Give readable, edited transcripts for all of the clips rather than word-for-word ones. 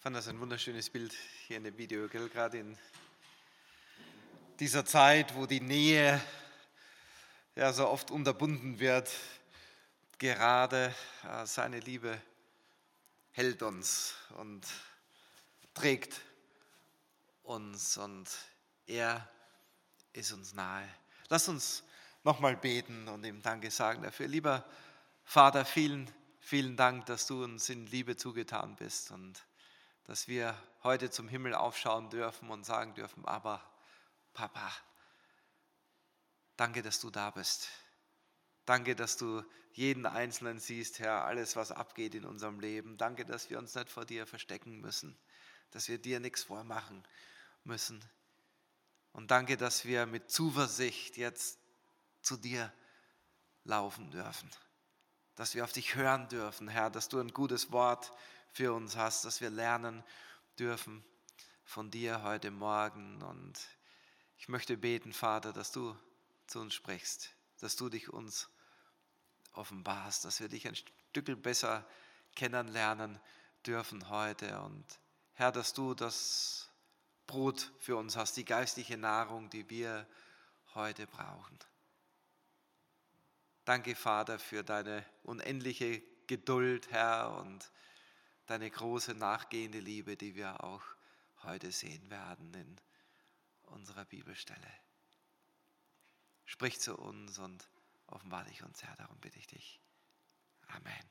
fand das ein wunderschönes Bild hier in dem Video, gell? Gerade in dieser Zeit, wo die Nähe ja so oft unterbunden wird, gerade seine Liebe hält uns und trägt uns und er ist uns nahe. Lass uns nochmal beten und ihm Danke sagen dafür. Lieber Vater, vielen, vielen Dank, dass du uns in Liebe zugetan bist und dass wir heute zum Himmel aufschauen dürfen und sagen dürfen, aber Papa, danke, dass du da bist. Danke, dass du jeden Einzelnen siehst, Herr, alles, was abgeht in unserem Leben. Danke, dass wir uns nicht vor dir verstecken müssen, dass wir dir nichts vormachen müssen. Und danke, dass wir mit Zuversicht jetzt zu dir laufen dürfen, dass wir auf dich hören dürfen, Herr, dass du ein gutes Wort für uns hast, dass wir lernen dürfen von dir heute Morgen. Und ich möchte beten, Vater, dass du zu uns sprichst, dass du dich uns offenbarst, dass wir dich ein Stück besser kennenlernen dürfen heute. Und Herr, dass du das Brot für uns hast, die geistliche Nahrung, die wir heute brauchen. Danke, Vater, für deine unendliche Geduld, Herr, und deine große nachgehende Liebe, die wir auch heute sehen werden in unserer Bibelstelle. Sprich zu uns und offenbare dich uns, Herr, darum bitte ich dich. Amen.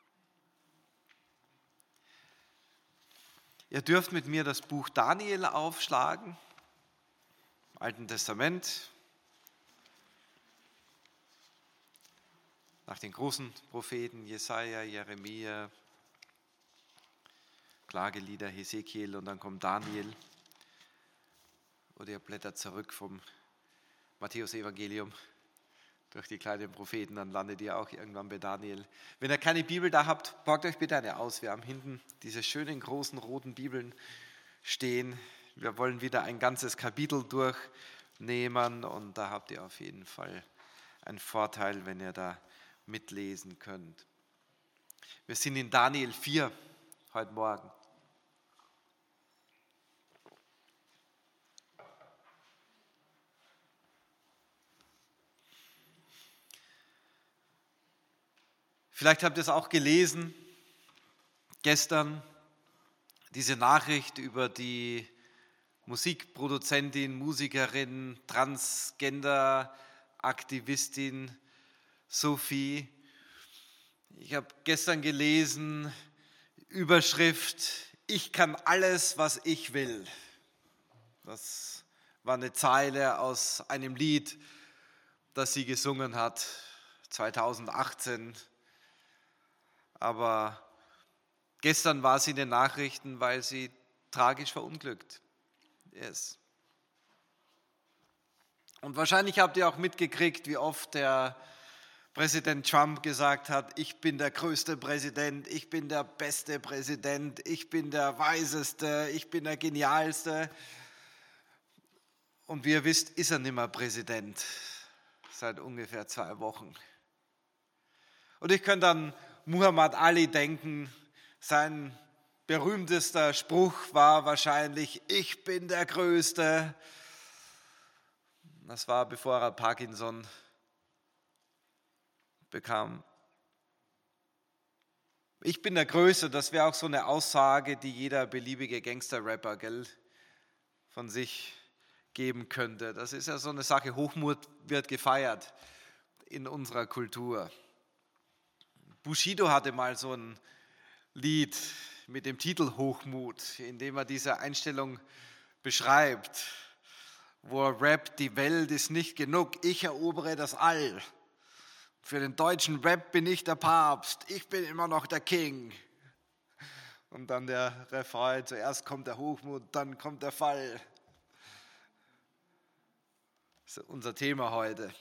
Ihr dürft mit mir das Buch Daniel aufschlagen, im Alten Testament. Nach den großen Propheten Jesaja, Jeremia, Klagelieder, Hesekiel und dann kommt Daniel. Oder ihr blättert zurück vom Matthäus-Evangelium durch die kleinen Propheten, dann landet ihr auch irgendwann bei Daniel. Wenn ihr keine Bibel da habt, borgt euch bitte eine aus. Wir haben hinten diese schönen großen roten Bibeln stehen. Wir wollen wieder ein ganzes Kapitel durchnehmen und da habt ihr auf jeden Fall einen Vorteil, wenn ihr da mitlesen könnt. Wir sind in Daniel 4 heute Morgen. Vielleicht habt ihr es auch gelesen, gestern, diese Nachricht über die Musikproduzentin, Musikerin, Transgender-Aktivistin Sophie. Ich habe gestern gelesen, Überschrift, ich kann alles, was ich will. Das war eine Zeile aus einem Lied, das sie gesungen hat, 2018. Aber gestern war sie in den Nachrichten, weil sie tragisch verunglückt ist. Und wahrscheinlich habt ihr auch mitgekriegt, wie oft der Präsident Trump gesagt hat, ich bin der größte Präsident, ich bin der beste Präsident, ich bin der weiseste, ich bin der genialste. Und wie ihr wisst, ist er nicht mehr Präsident seit ungefähr 2 Wochen. Und ich könnte an Muhammad Ali denken, sein berühmtester Spruch war wahrscheinlich, ich bin der Größte. Das war, bevor er Parkinson bekam. Ich bin der Größte, das wäre auch so eine Aussage, die jeder beliebige Gangster-Rapper von sich geben könnte. Das ist ja so eine Sache, Hochmut wird gefeiert in unserer Kultur. Bushido hatte mal so ein Lied mit dem Titel Hochmut, in dem er diese Einstellung beschreibt, wo er rappt, die Welt ist nicht genug, ich erobere das All. Für den deutschen Rap bin ich der Papst, ich bin immer noch der King. Und dann der Refrain, zuerst kommt der Hochmut, dann kommt der Fall. Das ist unser Thema heute.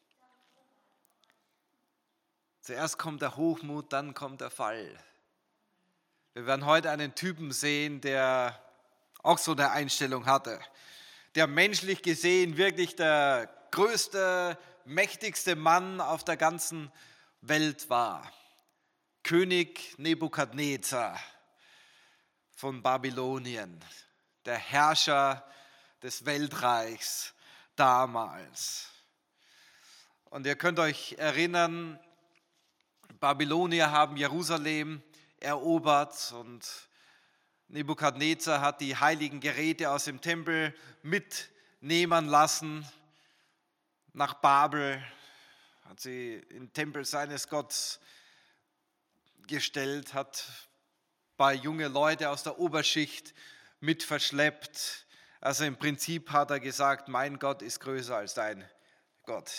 Zuerst kommt der Hochmut, dann kommt der Fall. Wir werden heute einen Typen sehen, der auch so eine Einstellung hatte, der menschlich gesehen wirklich der größte, mächtigste Mann auf der ganzen Welt war. König Nebukadnezar. von Babylonien, der Herrscher des Weltreichs damals. Und ihr könnt euch erinnern, Babylonier haben Jerusalem erobert und Nebukadnezar hat die heiligen Geräte aus dem Tempel mitnehmen lassen nach Babel, hat sie in den Tempel seines Gottes gestellt, hat ein paar junge Leute aus der Oberschicht mit verschleppt. Also im Prinzip hat er gesagt, mein Gott ist größer als dein Gott.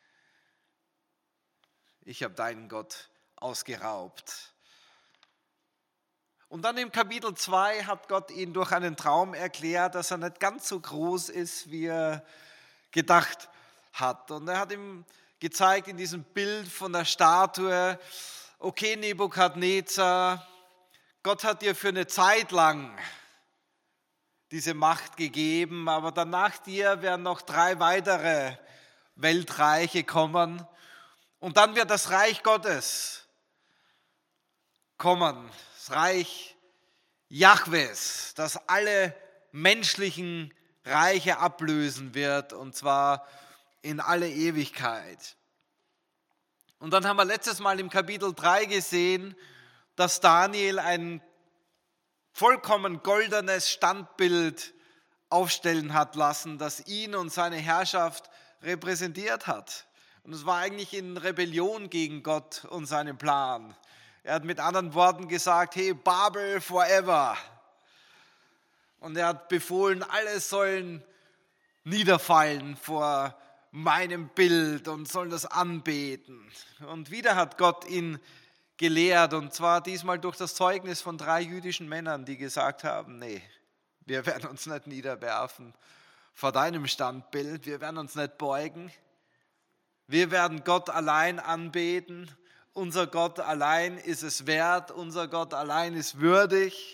Ich habe deinen Gott ausgeraubt. Und dann im Kapitel 2 hat Gott ihn durch einen Traum erklärt, dass er nicht ganz so groß ist, wie er gedacht hat. Und er hat ihm gezeigt in diesem Bild von der Statue, okay Nebukadnezar, Gott hat dir für eine Zeit lang diese Macht gegeben, aber danach dir werden noch 3 weitere Weltreiche kommen und dann wird das Reich Gottes kommen, das Reich Jahwes, das alle menschlichen Reiche ablösen wird und zwar in alle Ewigkeit. Und dann haben wir letztes Mal im Kapitel 3 gesehen, dass Daniel ein vollkommen goldenes Standbild aufstellen hat lassen, das ihn und seine Herrschaft repräsentiert hat. Und es war eigentlich in Rebellion gegen Gott und seinen Plan. Er hat mit anderen Worten gesagt, hey, Babel forever. Und er hat befohlen, alle sollen niederfallen vor meinem Bild und sollen das anbeten. Und wieder hat Gott ihn gelehrt, und zwar diesmal durch das Zeugnis von 3 jüdischen Männern, die gesagt haben, nee, wir werden uns nicht niederwerfen vor deinem Standbild, wir werden uns nicht beugen, wir werden Gott allein anbeten, unser Gott allein ist es wert, unser Gott allein ist würdig,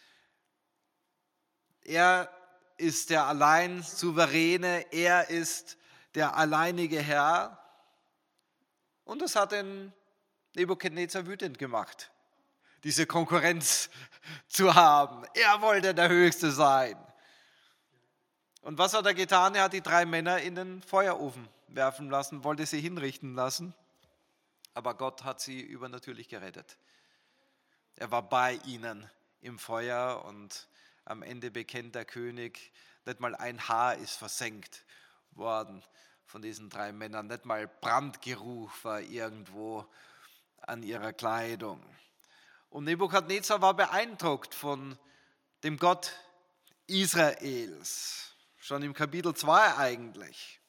er ist der allein Souveräne, er ist der alleinige Herr. Und das hat den Nebukadnezar wütend gemacht, diese Konkurrenz zu haben. Er wollte der Höchste sein. Und was hat er getan? Er hat die 3 Männer in den Feuerofen werfen lassen, wollte sie hinrichten lassen. Aber Gott hat sie übernatürlich gerettet. Er war bei ihnen im Feuer und am Ende bekennt der König, nicht mal ein Haar ist versenkt worden von diesen 3 Männern. Nicht mal Brandgeruch war irgendwo an ihrer Kleidung. Und Nebukadnezar war beeindruckt von dem Gott Israels. Schon im Kapitel 2 eigentlich.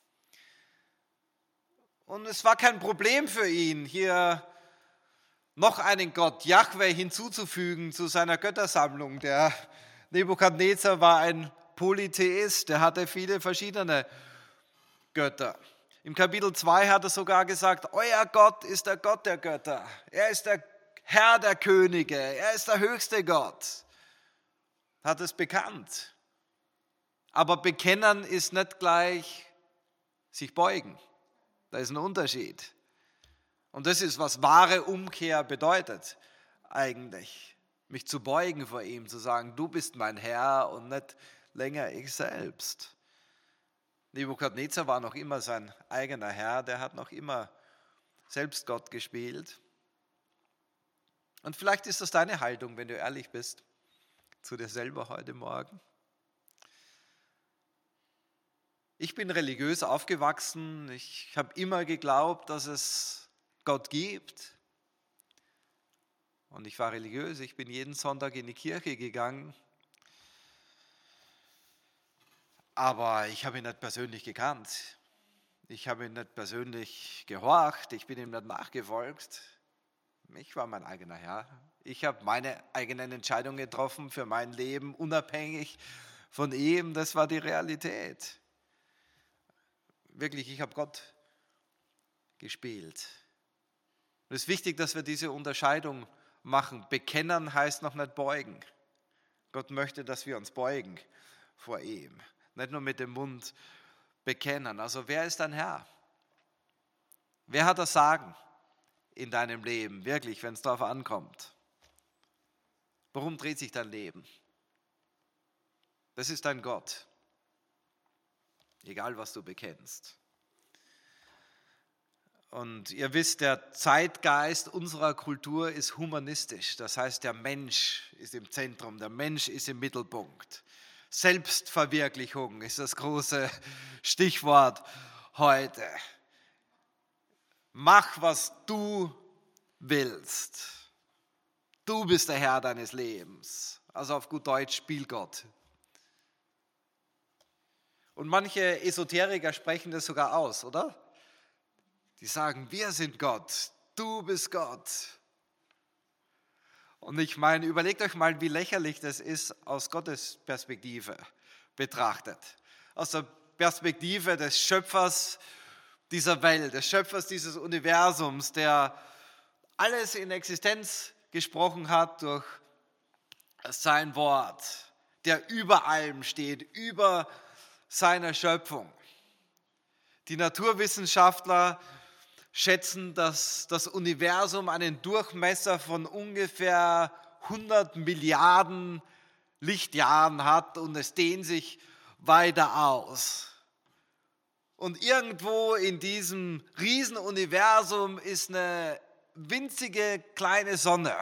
Und es war kein Problem für ihn, hier noch einen Gott, Jahwe, hinzuzufügen zu seiner Göttersammlung. Der Nebukadnezar war ein Polytheist, der hatte viele verschiedene Götter. Im Kapitel 2 hat er sogar gesagt, euer Gott ist der Gott der Götter. Er ist der Herr der Könige. Er ist der höchste Gott. Hat es bekannt. Aber bekennen ist nicht gleich sich beugen. Da ist ein Unterschied. Und das ist, was wahre Umkehr bedeutet eigentlich. Mich zu beugen vor ihm, zu sagen, du bist mein Herr und nicht länger ich selbst. Nebukadnezar war noch immer sein eigener Herr, der hat noch immer selbst Gott gespielt. Und vielleicht ist das deine Haltung, wenn du ehrlich bist, zu dir selber heute Morgen. Ich bin religiös aufgewachsen, ich habe immer geglaubt, dass es Gott gibt. Und ich war religiös, ich bin jeden Sonntag in die Kirche gegangen. Aber ich habe ihn nicht persönlich gekannt. Ich habe ihn nicht persönlich gehorcht, ich bin ihm nicht nachgefolgt. Ich war mein eigener Herr. Ich habe meine eigenen Entscheidungen getroffen für mein Leben, unabhängig von ihm. Das war die Realität. Wirklich, ich habe Gott gespielt. Und es ist wichtig, dass wir diese Unterscheidung machen. Bekennen heißt noch nicht beugen. Gott möchte, dass wir uns beugen vor ihm. Nicht nur mit dem Mund bekennen. Also wer ist dein Herr? Wer hat das Sagen in deinem Leben, wirklich, wenn es darauf ankommt? Worum dreht sich dein Leben? Das ist dein Gott. Egal, was du bekennst. Und ihr wisst, der Zeitgeist unserer Kultur ist humanistisch. Das heißt, der Mensch ist im Zentrum, der Mensch ist im Mittelpunkt. Selbstverwirklichung ist das große Stichwort heute. Mach, was du willst. Du bist der Herr deines Lebens. Also auf gut Deutsch, spiel Gott. Und manche Esoteriker sprechen das sogar aus, oder? Die sagen, wir sind Gott, du bist Gott. Und ich meine, überlegt euch mal, wie lächerlich das ist aus Gottes Perspektive betrachtet. Aus der Perspektive des Schöpfers dieser Welt, des Schöpfers dieses Universums, der alles in Existenz gesprochen hat durch sein Wort, der über allem steht, über seiner Schöpfung. Die Naturwissenschaftler schätzen, dass das Universum einen Durchmesser von ungefähr 100 Milliarden Lichtjahren hat und es dehnt sich weiter aus. Und irgendwo in diesem Riesenuniversum ist eine winzige kleine Sonne.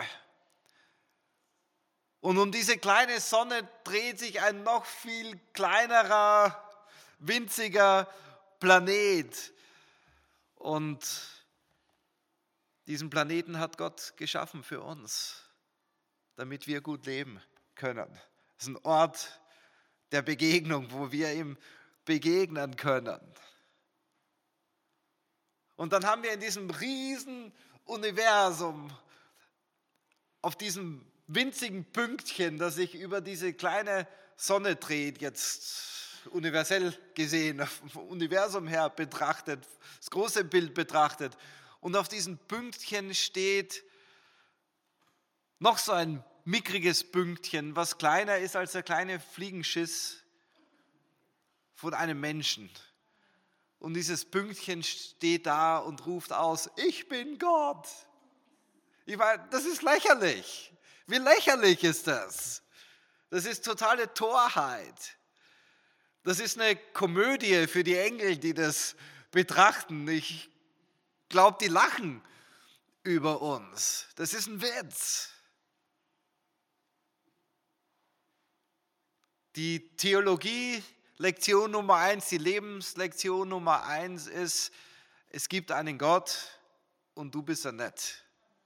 Und um diese kleine Sonne dreht sich ein noch viel kleinerer, winziger Planet. Und diesen Planeten hat Gott geschaffen für uns, damit wir gut leben können. Es ist ein Ort der Begegnung, wo wir ihm begegnen können. Und dann haben wir in diesem riesen Universum, auf diesem winzigen Pünktchen, das sich über diese kleine Sonne dreht, jetzt universell gesehen, vom Universum her betrachtet, das große Bild betrachtet. Und auf diesem Pünktchen steht noch so ein mickriges Pünktchen, was kleiner ist als der kleine Fliegenschiss von einem Menschen. Und dieses Pünktchen steht da und ruft aus, ich bin Gott. Ich meine, das ist lächerlich. Wie lächerlich ist das? Das ist totale Torheit. Das ist eine Komödie für die Engel, die das betrachten. Ich glaube, die lachen über uns. Das ist ein Witz. Die Theologie-Lektion Nummer 1, die Lebenslektion Nummer 1 ist, es gibt einen Gott und du bist er nicht.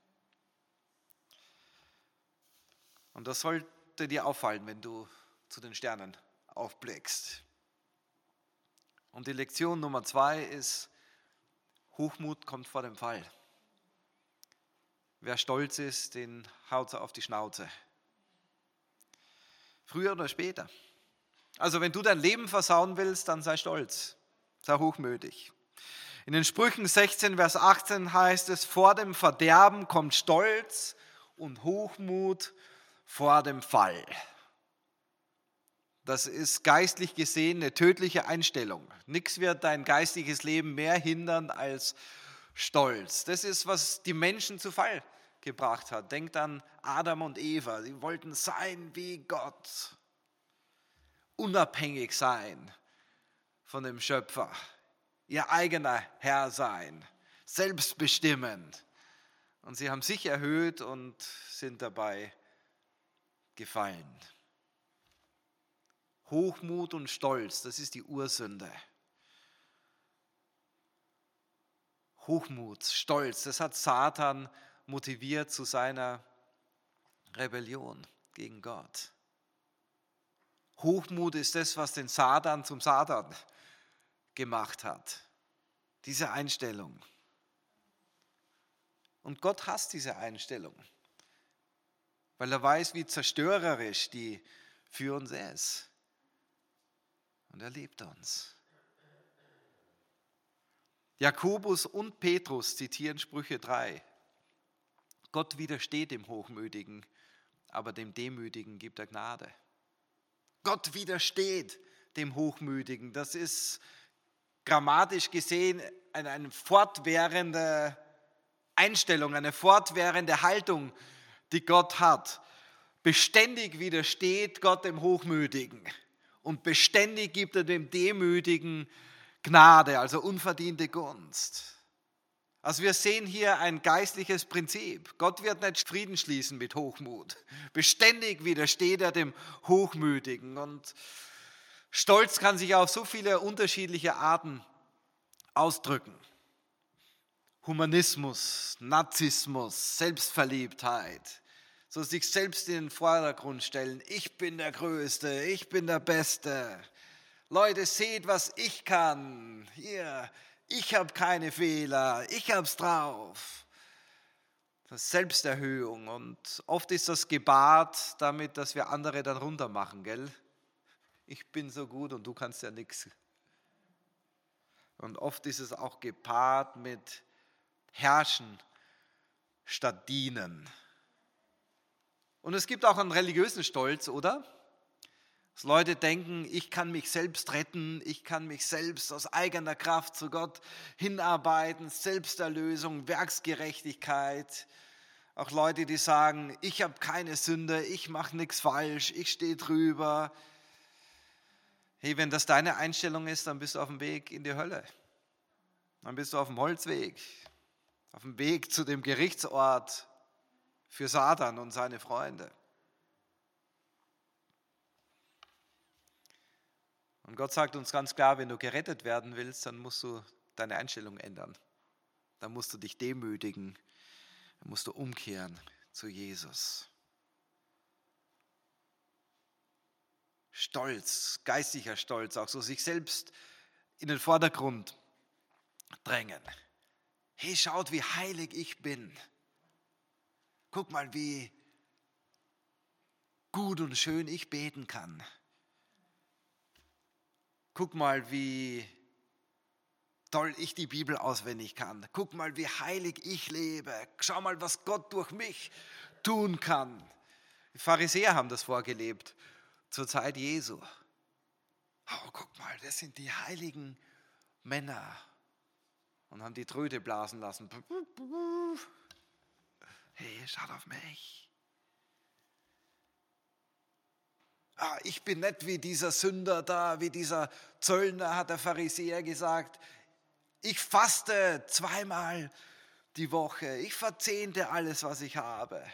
Und das sollte dir auffallen, wenn du zu den Sternen aufblickst. Und die Lektion Nummer 2 ist, Hochmut kommt vor dem Fall. Wer stolz ist, den haut er auf die Schnauze. Früher oder später. Also wenn du dein Leben versauen willst, dann sei stolz, sei hochmütig. In den Sprüchen 16, Vers 18 heißt es, vor dem Verderben kommt Stolz und Hochmut vor dem Fall. Das ist geistlich gesehen eine tödliche Einstellung. Nichts wird dein geistliches Leben mehr hindern als Stolz. Das ist, was die Menschen zu Fall gebracht hat. Denkt an Adam und Eva. Sie wollten sein wie Gott. Unabhängig sein von dem Schöpfer. Ihr eigener Herr sein. Selbstbestimmend. Und sie haben sich erhöht und sind dabei gefallen. Hochmut und Stolz, das ist die Ursünde. Hochmut, Stolz, das hat Satan motiviert zu seiner Rebellion gegen Gott. Hochmut ist das, was den Satan zum Satan gemacht hat. Diese Einstellung. Und Gott hasst diese Einstellung, weil er weiß, wie zerstörerisch die für uns ist. Und er liebt uns. Jakobus und Petrus zitieren Sprüche 3. Gott widersteht dem Hochmütigen, aber dem Demütigen gibt er Gnade. Gott widersteht dem Hochmütigen. Das ist grammatisch gesehen eine fortwährende Einstellung, eine fortwährende Haltung, die Gott hat. Beständig widersteht Gott dem Hochmütigen und beständig gibt er dem Demütigen Gnade, also unverdiente Gunst. Also wir sehen hier ein geistliches Prinzip. Gott wird nicht Frieden schließen mit Hochmut. Beständig widersteht er dem Hochmütigen. Und Stolz kann sich auf so viele unterschiedliche Arten ausdrücken. Humanismus, Narzissmus, Selbstverliebtheit. So sich selbst in den Vordergrund stellen. Ich bin der Größte, ich bin der Beste. Leute, seht, was ich kann. Hier, ich habe keine Fehler, ich hab's drauf. Das ist Selbsterhöhung und oft ist das gepaart damit, dass wir andere dann runtermachen, gell? Ich bin so gut und du kannst ja nichts. Und oft ist es auch gepaart mit Herrschen statt Dienen. Und es gibt auch einen religiösen Stolz, oder? Dass Leute denken, ich kann mich selbst retten, ich kann mich selbst aus eigener Kraft zu Gott hinarbeiten, Selbsterlösung, Werksgerechtigkeit. Auch Leute, die sagen, ich habe keine Sünde, ich mache nichts falsch, ich stehe drüber. Hey, wenn das deine Einstellung ist, dann bist du auf dem Weg in die Hölle. Dann bist du auf dem Holzweg, auf dem Weg zu dem Gerichtsort für Satan und seine Freunde. Und Gott sagt uns ganz klar, wenn du gerettet werden willst, dann musst du deine Einstellung ändern. Dann musst du dich demütigen, dann musst du umkehren zu Jesus. Stolz, geistlicher Stolz, auch so sich selbst in den Vordergrund drängen. Hey, schaut, wie heilig ich bin. Guck mal, wie gut und schön ich beten kann. Guck mal, wie toll ich die Bibel auswendig kann. Guck mal, wie heilig ich lebe. Schau mal, was Gott durch mich tun kann. Die Pharisäer haben das vorgelebt zur Zeit Jesu. Oh, guck mal, das sind die heiligen Männer. Und haben die Tröte blasen lassen. Hey, schaut auf mich. Ich bin nicht wie dieser Sünder da, wie dieser Zöllner, hat der Pharisäer gesagt. Ich faste 2-mal die Woche. Ich verzehnte alles, was ich habe.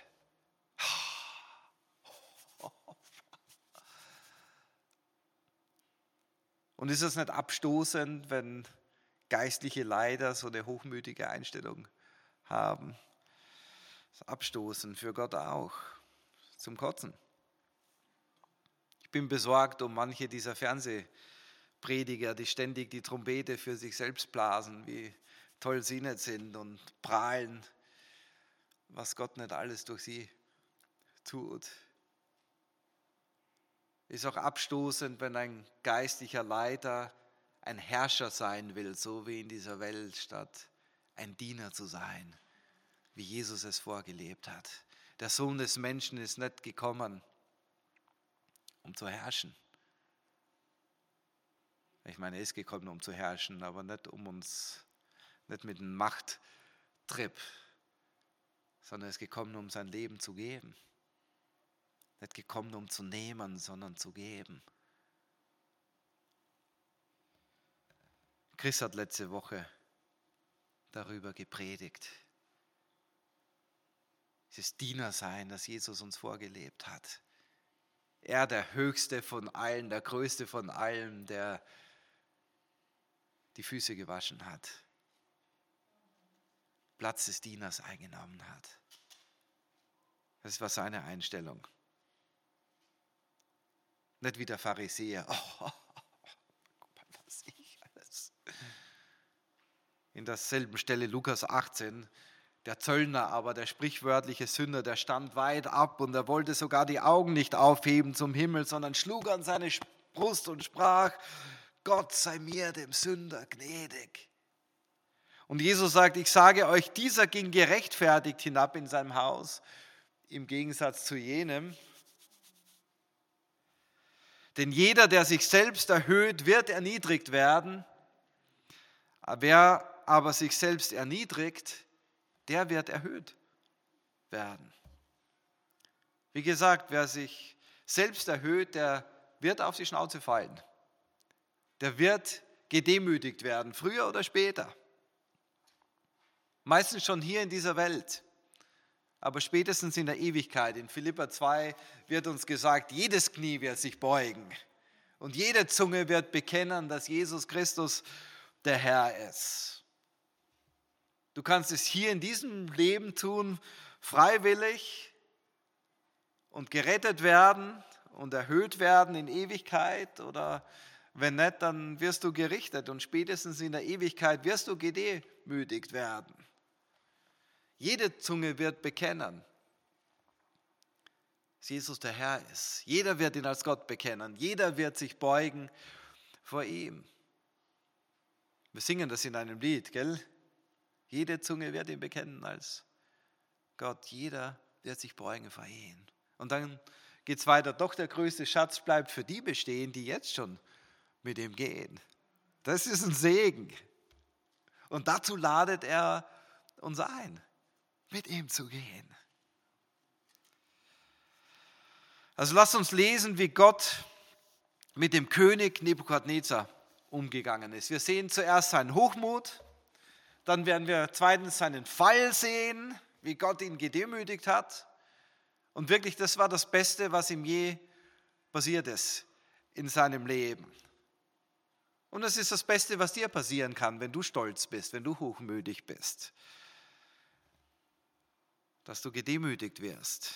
Und ist es nicht abstoßend, wenn geistliche Leiter so eine hochmütige Einstellung haben? Das ist abstoßend, für Gott auch. Zum Kotzen. Ich bin besorgt um manche dieser Fernsehprediger, die ständig die Trompete für sich selbst blasen, wie toll sie nicht sind und prahlen, was Gott nicht alles durch sie tut. Ist auch abstoßend, wenn ein geistlicher Leiter ein Herrscher sein will, so wie in dieser Welt, statt ein Diener zu sein, wie Jesus es vorgelebt hat. Der Sohn des Menschen ist nicht gekommen, um zu herrschen. Ich meine, er ist gekommen, um zu herrschen, aber nicht nicht mit einem Machttrip, sondern er ist gekommen, um sein Leben zu geben. Nicht gekommen, um zu nehmen, sondern zu geben. Chris hat letzte Woche darüber gepredigt. Dieses Dienersein, das Jesus uns vorgelebt hat. Er, der Höchste von allen, der Größte von allen, der die Füße gewaschen hat, Platz des Dieners eingenommen hat. Das war seine Einstellung. Nicht wie der Pharisäer. Guck mal, was ich alles. In derselben Stelle Lukas 18, der Zöllner aber, der sprichwörtliche Sünder, der stand weit ab und er wollte sogar die Augen nicht aufheben zum Himmel, sondern schlug an seine Brust und sprach, Gott sei mir, dem Sünder, gnädig. Und Jesus sagt, ich sage euch, dieser ging gerechtfertigt hinab in sein Haus, im Gegensatz zu jenem. Denn jeder, der sich selbst erhöht, wird erniedrigt werden. Wer aber sich selbst erniedrigt, der wird erhöht werden. Wie gesagt, wer sich selbst erhöht, der wird auf die Schnauze fallen. Der wird gedemütigt werden, früher oder später. Meistens schon hier in dieser Welt, aber spätestens in der Ewigkeit. In Philipper 2 wird uns gesagt, jedes Knie wird sich beugen und jede Zunge wird bekennen, dass Jesus Christus der Herr ist. Du kannst es hier in diesem Leben tun, freiwillig und gerettet werden und erhöht werden in Ewigkeit, oder wenn nicht, dann wirst du gerichtet und spätestens in der Ewigkeit wirst du gedemütigt werden. Jede Zunge wird bekennen, dass Jesus der Herr ist. Jeder wird ihn als Gott bekennen. Jeder wird sich beugen vor ihm. Wir singen das in einem Lied, gell? Jede Zunge wird ihn bekennen als Gott. Jeder wird sich beugen vor ihm. Und dann geht es weiter. Doch der größte Schatz bleibt für die bestehen, die jetzt schon mit ihm gehen. Das ist ein Segen. Und dazu ladet er uns ein, mit ihm zu gehen. Also lasst uns lesen, wie Gott mit dem König Nebukadnezar umgegangen ist. Wir sehen zuerst seinen Hochmut, dann werden wir zweitens seinen Fall sehen, wie Gott ihn gedemütigt hat. Und wirklich, das war das Beste, was ihm je passiert ist in seinem Leben. Und das ist das Beste, was dir passieren kann, wenn du stolz bist, wenn du hochmütig bist. Dass du gedemütigt wirst.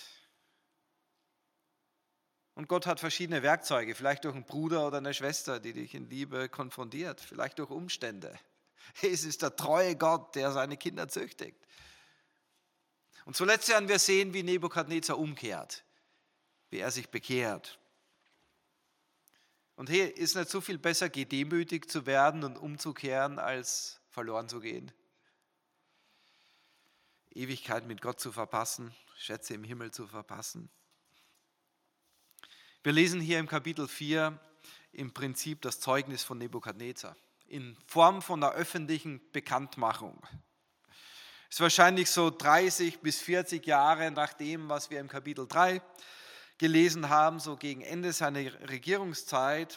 Und Gott hat verschiedene Werkzeuge, vielleicht durch einen Bruder oder eine Schwester, die dich in Liebe konfrontiert, vielleicht durch Umstände. Es ist der treue Gott, der seine Kinder züchtigt. Und zuletzt werden wir sehen, wie Nebukadnezar umkehrt, wie er sich bekehrt. Und hier ist nicht so viel besser, gedemütigt zu werden und umzukehren, als verloren zu gehen. Ewigkeit mit Gott zu verpassen, Schätze im Himmel zu verpassen. Wir lesen hier im Kapitel 4 im Prinzip das Zeugnis von Nebukadnezar in Form von einer öffentlichen Bekanntmachung. Es ist wahrscheinlich so 30 bis 40 Jahre nach dem, was wir im Kapitel 3 gelesen haben, so gegen Ende seiner Regierungszeit.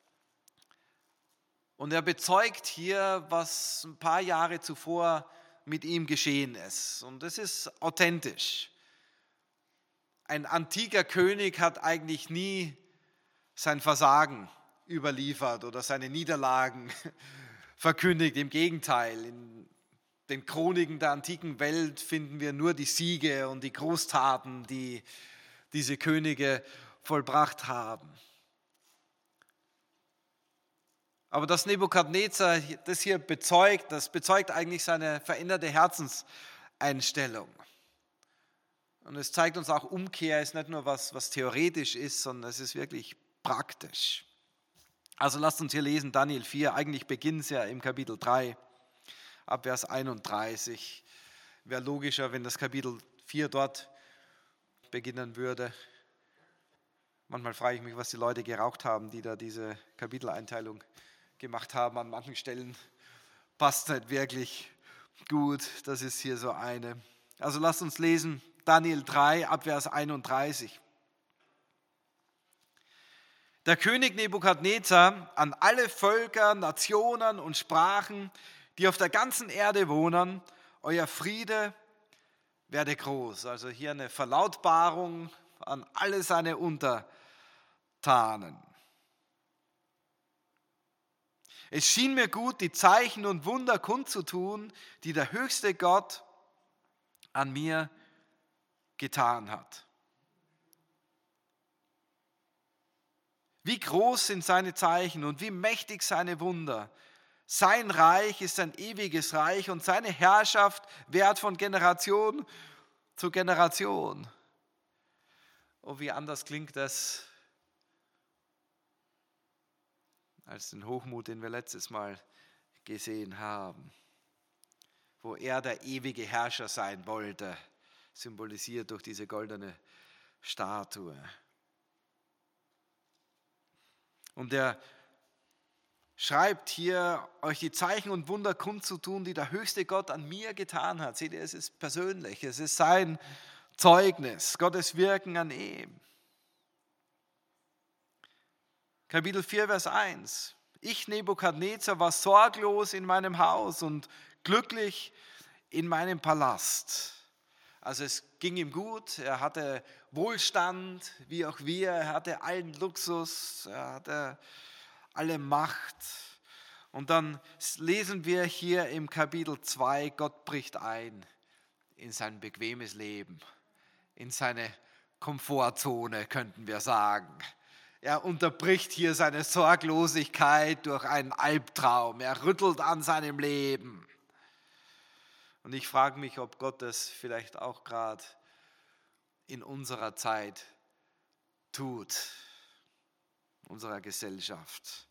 Und er bezeugt hier, was ein paar Jahre zuvor mit ihm geschehen ist. Und das ist authentisch. Ein antiker König hat eigentlich nie sein Versagen überliefert oder seine Niederlagen verkündigt. Im Gegenteil, in den Chroniken der antiken Welt finden wir nur die Siege und die Großtaten, die diese Könige vollbracht haben. Aber dass Nebukadnezar das hier bezeugt, das bezeugt eigentlich seine veränderte Herzenseinstellung. Und es zeigt uns auch, Umkehr ist nicht nur was theoretisch ist, sondern es ist wirklich praktisch. Also lasst uns hier lesen, Daniel 4, eigentlich beginnt es ja im Kapitel 3, ab Vers 31. Wäre logischer, wenn das Kapitel 4 dort beginnen würde. Manchmal frage ich mich, was die Leute geraucht haben, die da diese Kapiteleinteilung gemacht haben. An manchen Stellen passt nicht wirklich gut. Das ist hier so eine. Also lasst uns lesen, Daniel 3, ab Vers 31. Der König Nebukadnezar an alle Völker, Nationen und Sprachen, die auf der ganzen Erde wohnen, euer Friede werde groß. Also hier eine Verlautbarung an alle seine Untertanen. Es schien mir gut, die Zeichen und Wunder kundzutun, die der höchste Gott an mir getan hat. Wie groß sind seine Zeichen und wie mächtig seine Wunder. Sein Reich ist ein ewiges Reich und seine Herrschaft währt von Generation zu Generation. Oh, wie anders klingt das als den Hochmut, den wir letztes Mal gesehen haben, wo er der ewige Herrscher sein wollte, symbolisiert durch diese goldene Statue. Und er schreibt hier, euch die Zeichen und Wunder kundzutun, die der höchste Gott an mir getan hat. Seht ihr, es ist persönlich, es ist sein Zeugnis, Gottes Wirken an ihm. Kapitel 4, Vers 1. Ich, Nebukadnezar, war sorglos in meinem Haus und glücklich in meinem Palast. Also es ging ihm gut, er hatte Wohlstand, wie auch wir, er hatte allen Luxus, er hatte alle Macht. Und dann lesen wir hier im Kapitel 2, Gott bricht ein in sein bequemes Leben, in seine Komfortzone, könnten wir sagen. Er unterbricht hier seine Sorglosigkeit durch einen Albtraum. Er rüttelt an seinem Leben. Und ich frage mich, ob Gott das vielleicht auch gerade in unserer Zeit tut, unserer Gesellschaft.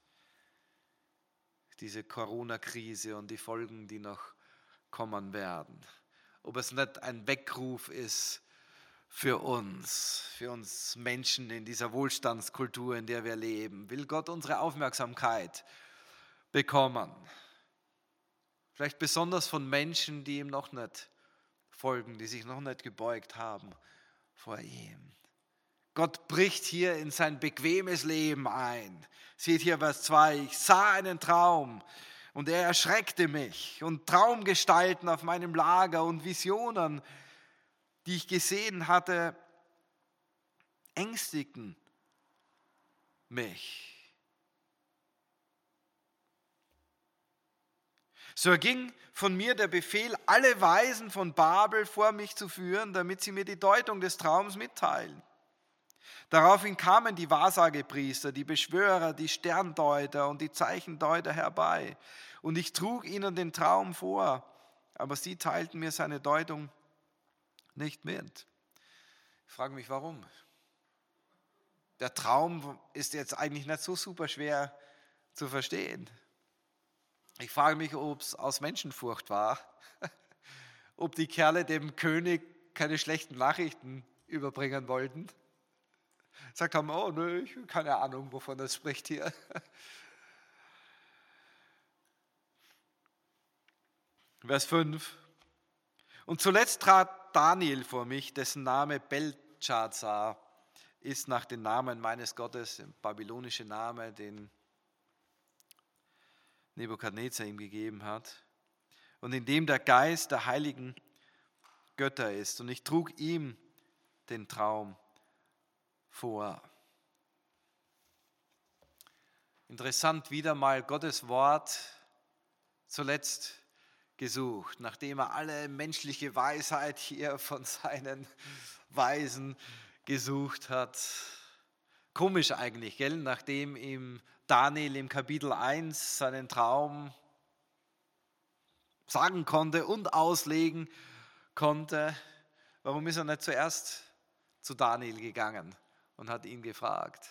Diese Corona-Krise und die Folgen, die noch kommen werden. Ob es nicht ein Weckruf ist für uns Menschen in dieser Wohlstandskultur, in der wir leben. Will Gott unsere Aufmerksamkeit bekommen? Vielleicht besonders von Menschen, die ihm noch nicht folgen, die sich noch nicht gebeugt haben vor ihm. Gott bricht hier in sein bequemes Leben ein. Seht hier Vers 2, ich sah einen Traum und er erschreckte mich und Traumgestalten auf meinem Lager und Visionen, die ich gesehen hatte, ängstigten mich. So erging von mir der Befehl, alle Weisen von Babel vor mich zu führen, damit sie mir die Deutung des Traums mitteilen. Daraufhin kamen die Wahrsagepriester, die Beschwörer, die Sterndeuter und die Zeichendeuter herbei. Und ich trug ihnen den Traum vor, aber sie teilten mir seine Deutung nicht mit. Ich frage mich, warum? Der Traum ist jetzt eigentlich nicht so super schwer zu verstehen. Ich frage mich, ob es aus Menschenfurcht war, ob die Kerle dem König keine schlechten Nachrichten überbringen wollten. Sagt haben, oh nö, ich habe keine Ahnung, wovon das spricht hier. Vers 5. Und zuletzt trat Daniel vor mich, dessen Name Beltschazar ist nach dem Namen meines Gottes, der babylonische Name, den Nebukadnezar ihm gegeben hat, und in dem der Geist der heiligen Götter ist. Und ich trug ihm den Traum vor. Interessant, wieder mal Gottes Wort zuletzt gesucht, nachdem er alle menschliche Weisheit hier von seinen Weisen gesucht hat. Komisch eigentlich, gell? Nachdem ihm Daniel im Kapitel 1 seinen Traum sagen konnte und auslegen konnte, warum ist er nicht zuerst zu Daniel gegangen und hat ihn gefragt?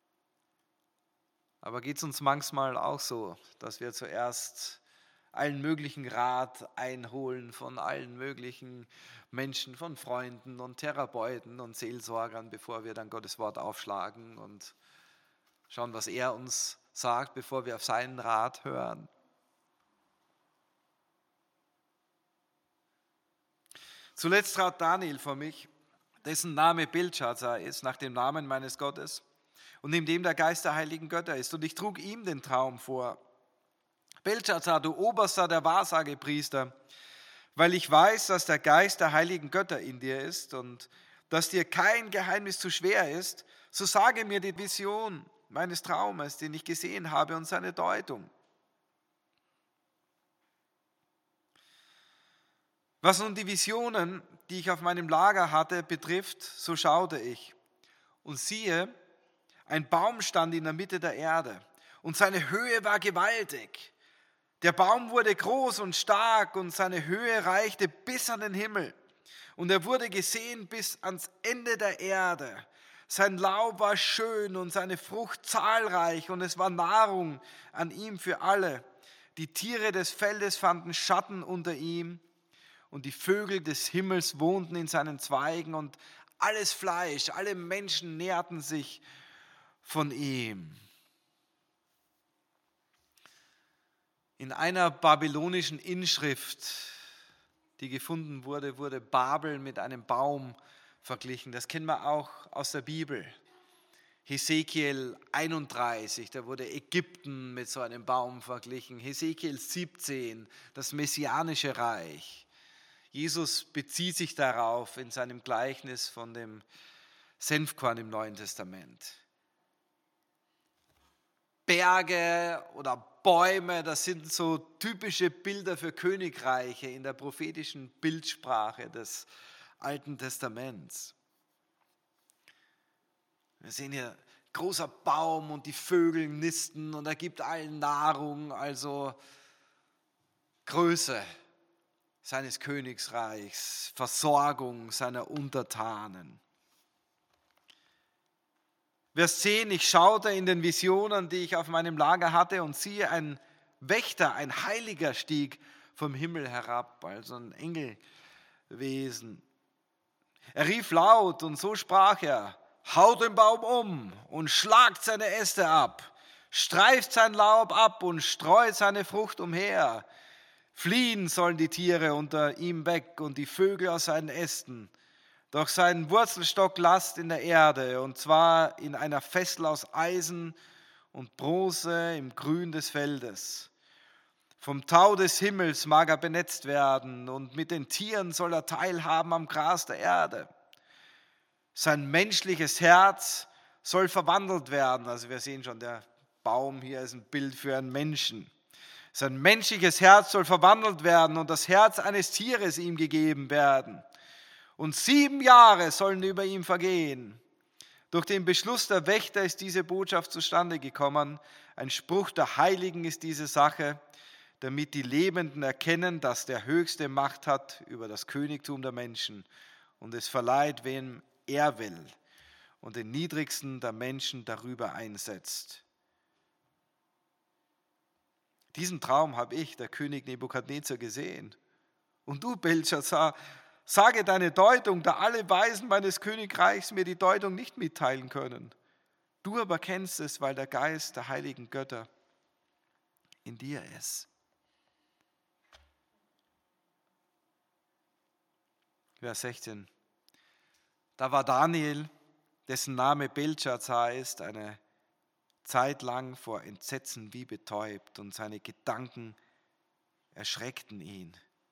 Aber geht es uns manchmal auch so, dass wir zuerst allen möglichen Rat einholen von allen möglichen Menschen, von Freunden und Therapeuten und Seelsorgern, bevor wir dann Gottes Wort aufschlagen und schauen, was er uns sagt, bevor wir auf seinen Rat hören? Zuletzt trat Daniel vor mich, dessen Name Beltschazar ist, nach dem Namen meines Gottes, und in dem der Geist der heiligen Götter ist. Und ich trug ihm den Traum vor. Beltschazar, du Oberster der Wahrsagepriester, weil ich weiß, dass der Geist der heiligen Götter in dir ist und dass dir kein Geheimnis zu schwer ist, so sage mir die Vision meines Traumes, den ich gesehen habe, und seine Deutung. Was nun die Visionen, die ich auf meinem Lager hatte, betrifft, so schaute ich. Und siehe, ein Baum stand in der Mitte der Erde, und seine Höhe war gewaltig. Der Baum wurde groß und stark, und seine Höhe reichte bis an den Himmel. Und er wurde gesehen bis ans Ende der Erde. Sein Laub war schön und seine Frucht zahlreich, und es war Nahrung an ihm für alle. Die Tiere des Feldes fanden Schatten unter ihm, und die Vögel des Himmels wohnten in seinen Zweigen, und alles Fleisch, alle Menschen nährten sich von ihm. In einer babylonischen Inschrift, die gefunden wurde, wurde Babel mit einem Baum verglichen. Das kennen wir auch aus der Bibel. Hesekiel 31, da wurde Ägypten mit so einem Baum verglichen. Hesekiel 17, das messianische Reich. Jesus bezieht sich darauf in seinem Gleichnis von dem Senfkorn im Neuen Testament. Berge oder Bäume, das sind so typische Bilder für Königreiche in der prophetischen Bildsprache des Alten Testaments. Wir sehen hier großer Baum und die Vögel nisten und er gibt allen Nahrung, also Größe seines Königsreichs, Versorgung seiner Untertanen. Vers 10, ich schaute in den Visionen, die ich auf meinem Lager hatte, und siehe, ein Wächter, ein Heiliger stieg vom Himmel herab, also ein Engelwesen. Er rief laut und so sprach er, haut den Baum um und schlagt seine Äste ab, streift sein Laub ab und streut seine Frucht umher. Fliehen sollen die Tiere unter ihm weg und die Vögel aus seinen Ästen. Doch sein Wurzelstock lasst in der Erde, und zwar in einer Fessel aus Eisen und Bronze im Grün des Feldes. Vom Tau des Himmels mag er benetzt werden, und mit den Tieren soll er teilhaben am Gras der Erde. Sein menschliches Herz soll verwandelt werden. Also wir sehen schon, der Baum hier ist ein Bild für einen Menschen. Sein menschliches Herz soll verwandelt werden und das Herz eines Tieres ihm gegeben werden. Und 7 Jahre sollen über ihm vergehen. Durch den Beschluss der Wächter ist diese Botschaft zustande gekommen. Ein Spruch der Heiligen ist diese Sache, damit die Lebenden erkennen, dass der Höchste Macht hat über das Königtum der Menschen und es verleiht, wem er will, und den Niedrigsten der Menschen darüber einsetzt. Diesen Traum habe ich, der König Nebukadnezar, gesehen. Und du, Belshazzar, sage deine Deutung, da alle Weisen meines Königreichs mir die Deutung nicht mitteilen können. Du aber kennst es, weil der Geist der heiligen Götter in dir ist. Vers 16. Da war Daniel, dessen Name Belshazzar ist, eine Zeit lang vor Entsetzen wie betäubt, und seine Gedanken erschreckten ihn.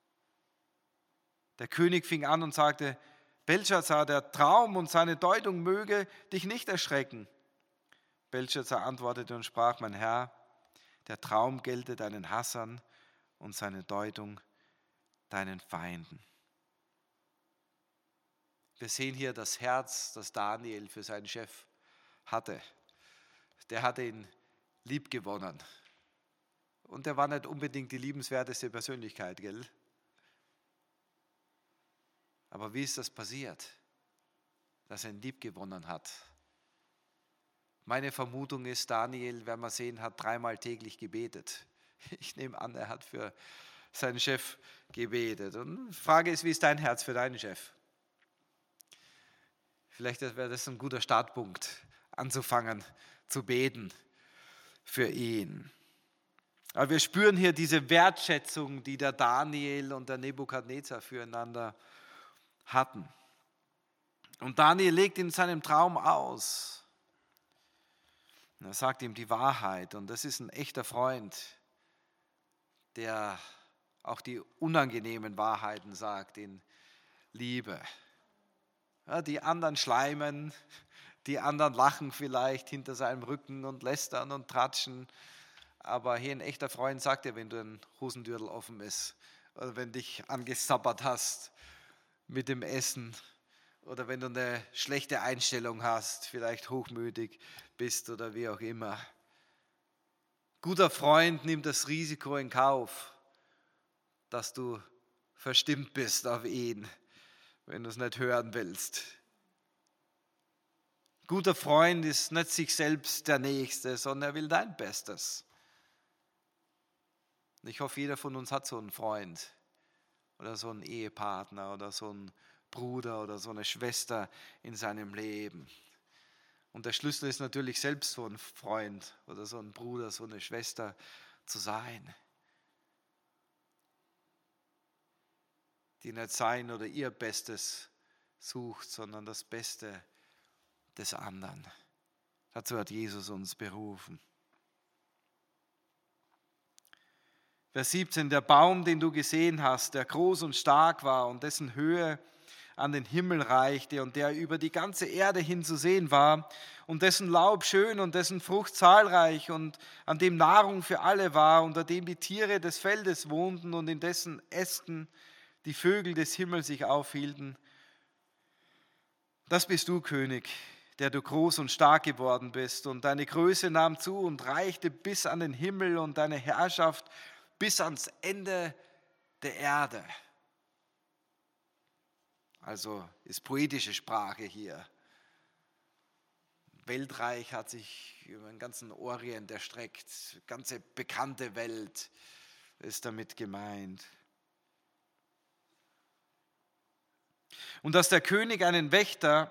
Der König fing an und sagte, Belshazzar, der Traum und seine Deutung möge dich nicht erschrecken. Belshazzar antwortete und sprach, mein Herr, der Traum gelte deinen Hassern und seine Deutung deinen Feinden. Wir sehen hier das Herz, das Daniel für seinen Chef hatte. Der hatte ihn liebgewonnen. Und er war nicht unbedingt die liebenswerteste Persönlichkeit, gell? Aber wie ist das passiert, dass er ihn liebgewonnen hat? Meine Vermutung ist, Daniel, werden wir sehen, hat 3-mal täglich gebetet. Ich nehme an, er hat für seinen Chef gebetet. Und die Frage ist, wie ist dein Herz für deinen Chef? Vielleicht wäre das ein guter Startpunkt, anzufangen zu beten für ihn. Aber wir spüren hier diese Wertschätzung, die der Daniel und der Nebukadnezar füreinander hatten. Und Daniel legt in seinem Traum aus. Er sagt ihm die Wahrheit, und das ist ein echter Freund, der auch die unangenehmen Wahrheiten sagt in Liebe. Ja, die anderen schleimen, die anderen lachen vielleicht hinter seinem Rücken und lästern und tratschen. Aber hier ein echter Freund sagt dir, wenn du ein Hosendürtel offen ist oder wenn dich angesabbert hast mit dem Essen oder wenn du eine schlechte Einstellung hast, vielleicht hochmütig bist oder wie auch immer. Guter Freund nimmt das Risiko in Kauf, dass du verstimmt bist auf ihn, wenn du es nicht hören willst. Guter Freund ist nicht sich selbst der Nächste, sondern er will dein Bestes. Ich hoffe, jeder von uns hat so einen Freund oder so einen Ehepartner oder so einen Bruder oder so eine Schwester in seinem Leben. Und der Schlüssel ist natürlich selbst so ein Freund oder so ein Bruder, so eine Schwester zu sein, die nicht sein oder ihr Bestes sucht, sondern das Beste des anderen. Dazu hat Jesus uns berufen. Vers 17, der Baum, den du gesehen hast, der groß und stark war und dessen Höhe an den Himmel reichte und der über die ganze Erde hin zu sehen war und dessen Laub schön und dessen Frucht zahlreich und an dem Nahrung für alle war, unter dem die Tiere des Feldes wohnten und in dessen Ästen die Vögel des Himmels sich aufhielten. Das bist du, König, der du groß und stark geworden bist, und deine Größe nahm zu und reichte bis an den Himmel und deine Herrschaft bis ans Ende der Erde. Also ist poetische Sprache hier. Weltreich hat sich über den ganzen Orient erstreckt. Die ganze bekannte Welt ist damit gemeint. Und dass der König einen Wächter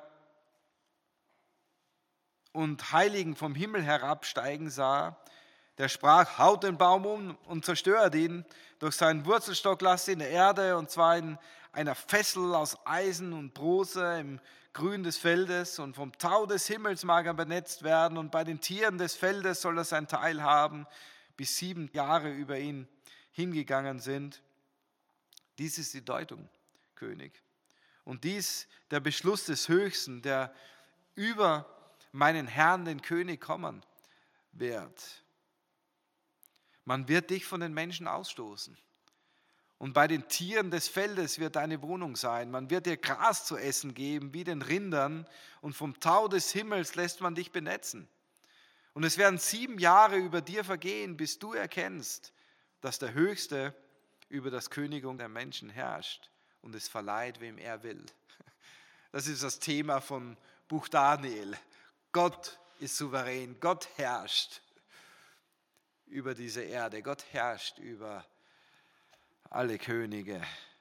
und Heiligen vom Himmel herabsteigen sah, der sprach, haut den Baum um und zerstört ihn, durch seinen Wurzelstock lasst ihn in der Erde, und zwar in einer Fessel aus Eisen und Bronze im Grün des Feldes, und vom Tau des Himmels mag er benetzt werden, und bei den Tieren des Feldes soll er sein Teil haben, bis 7 Jahre über ihn hingegangen sind. Dies ist die Deutung, König. Und dies der Beschluss des Höchsten, der über meinen Herrn, den König, kommen wird. Man wird dich von den Menschen ausstoßen. Und bei den Tieren des Feldes wird deine Wohnung sein. Man wird dir Gras zu essen geben, wie den Rindern, und vom Tau des Himmels lässt man dich benetzen. Und es werden 7 Jahre über dir vergehen, bis du erkennst, dass der Höchste über das Königtum der Menschen herrscht und es verleiht, wem er will. Das ist das Thema vom Buch Daniel. Gott ist souverän, Gott herrscht über diese Erde, Gott herrscht über alle Könige.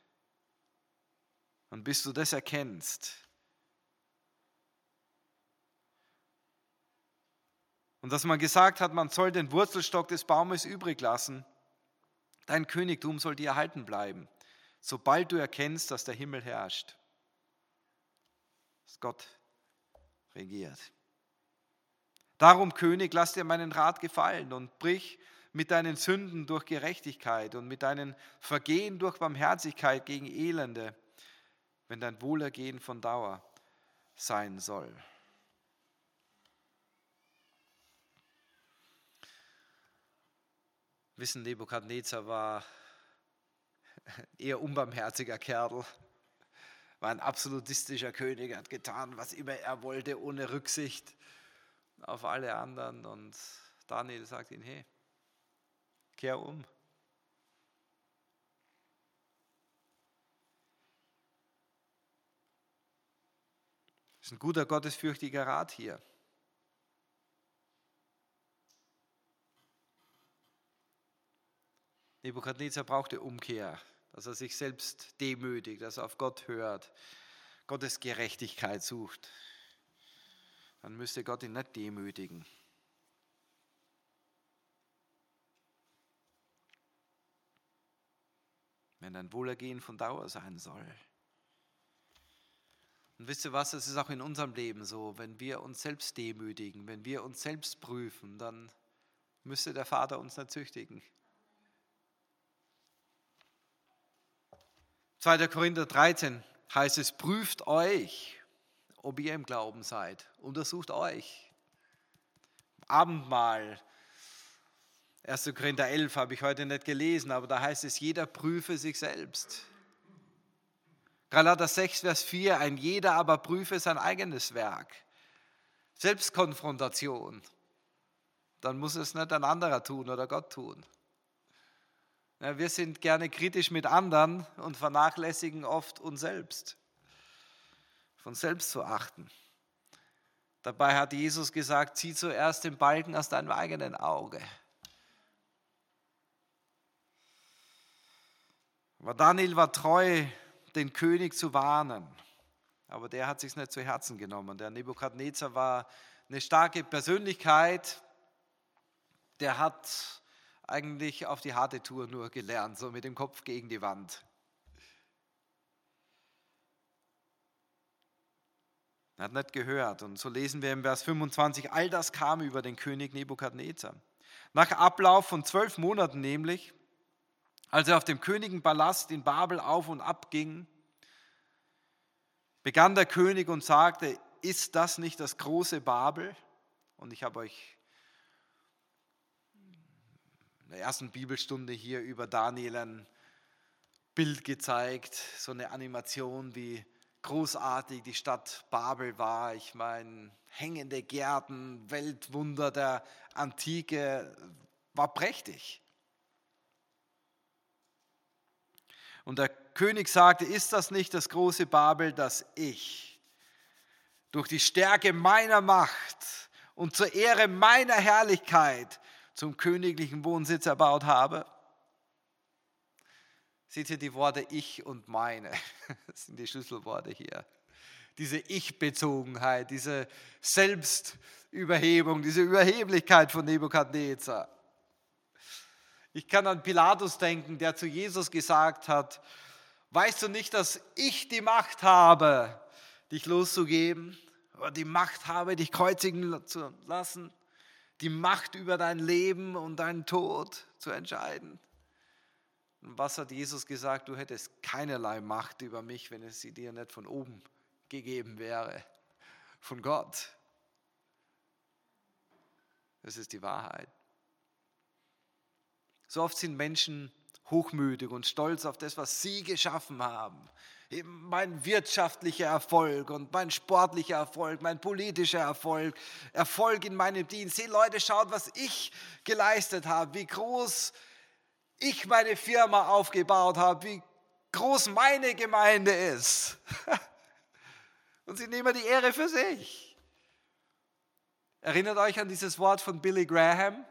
Und bis du das erkennst und dass man gesagt hat, man soll den Wurzelstock des Baumes übrig lassen, dein Königtum soll dir erhalten bleiben, sobald du erkennst, dass der Himmel herrscht, dass Gott regiert. Darum, König, lass dir meinen Rat gefallen und brich mit deinen Sünden durch Gerechtigkeit und mit deinen Vergehen durch Barmherzigkeit gegen Elende, wenn dein Wohlergehen von Dauer sein soll. Wissen, Nebukadnezar war eher unbarmherziger Kerl, war ein absolutistischer König, hat getan, was immer er wollte, ohne Rücksicht auf alle anderen. Und Daniel sagt ihm, hey, kehr um. Das ist ein guter, gottesfürchtiger Rat hier. Nebukadnezar brauchte Umkehr, dass er sich selbst demütigt, dass er auf Gott hört, Gottes Gerechtigkeit sucht. Dann müsste Gott ihn nicht demütigen. Wenn ein Wohlergehen von Dauer sein soll. Und wisst ihr was, es ist auch in unserem Leben so, wenn wir uns selbst demütigen, wenn wir uns selbst prüfen, dann müsste der Vater uns nicht züchtigen. 2. Korinther 13 heißt es, prüft euch, ob ihr im Glauben seid. Untersucht euch. Abendmahl, 1. Korinther 11 habe ich heute nicht gelesen, aber da heißt es, jeder prüfe sich selbst. Galater 6, Vers 4, ein jeder aber prüfe sein eigenes Werk. Selbstkonfrontation. Dann muss es nicht ein anderer tun oder Gott tun. Ja, wir sind gerne kritisch mit anderen und vernachlässigen oft uns selbst. Von selbst zu achten. Dabei hat Jesus gesagt, zieh zuerst den Balken aus deinem eigenen Auge. Aber Daniel war treu, den König zu warnen. Aber der hat sich nicht zu Herzen genommen. Der Nebukadnezar war eine starke Persönlichkeit. Der hat eigentlich auf die harte Tour nur gelernt, so mit dem Kopf gegen die Wand. Er hat nicht gehört. Und so lesen wir im Vers 25, all das kam über den König Nebukadnezar. Nach Ablauf von 12 Monaten nämlich, als er auf dem Königenpalast in Babel auf und ab ging, begann der König und sagte, ist das nicht das große Babel? Und ich habe euch in der ersten Bibelstunde hier über Daniel ein Bild gezeigt, so eine Animation, wie großartig die Stadt Babel war. Ich meine, hängende Gärten, Weltwunder der Antike, war prächtig. Und der König sagte, ist das nicht das große Babel, das ich durch die Stärke meiner Macht und zur Ehre meiner Herrlichkeit zum königlichen Wohnsitz erbaut habe? Seht ihr die Worte ich und meine? Das sind die Schlüsselworte hier. Diese Ich-Bezogenheit, diese Selbstüberhebung, diese Überheblichkeit von Nebukadnezar. Ich kann an Pilatus denken, der zu Jesus gesagt hat, weißt du nicht, dass ich die Macht habe, dich loszugeben? Oder die Macht habe, dich kreuzigen zu lassen? Die Macht über dein Leben und deinen Tod zu entscheiden? Und was hat Jesus gesagt? Du hättest keinerlei Macht über mich, wenn es sie dir nicht von oben gegeben wäre, von Gott. Das ist die Wahrheit. So oft sind Menschen hochmütig und stolz auf das, was sie geschaffen haben. Eben mein wirtschaftlicher Erfolg und mein sportlicher Erfolg, mein politischer Erfolg, Erfolg in meinem Dienst. Hey Leute, schaut, was ich geleistet habe, wie groß ich meine Firma aufgebaut habe, wie groß meine Gemeinde ist. Und sie nehmen die Ehre für sich. Erinnert euch an dieses Wort von Billy Graham,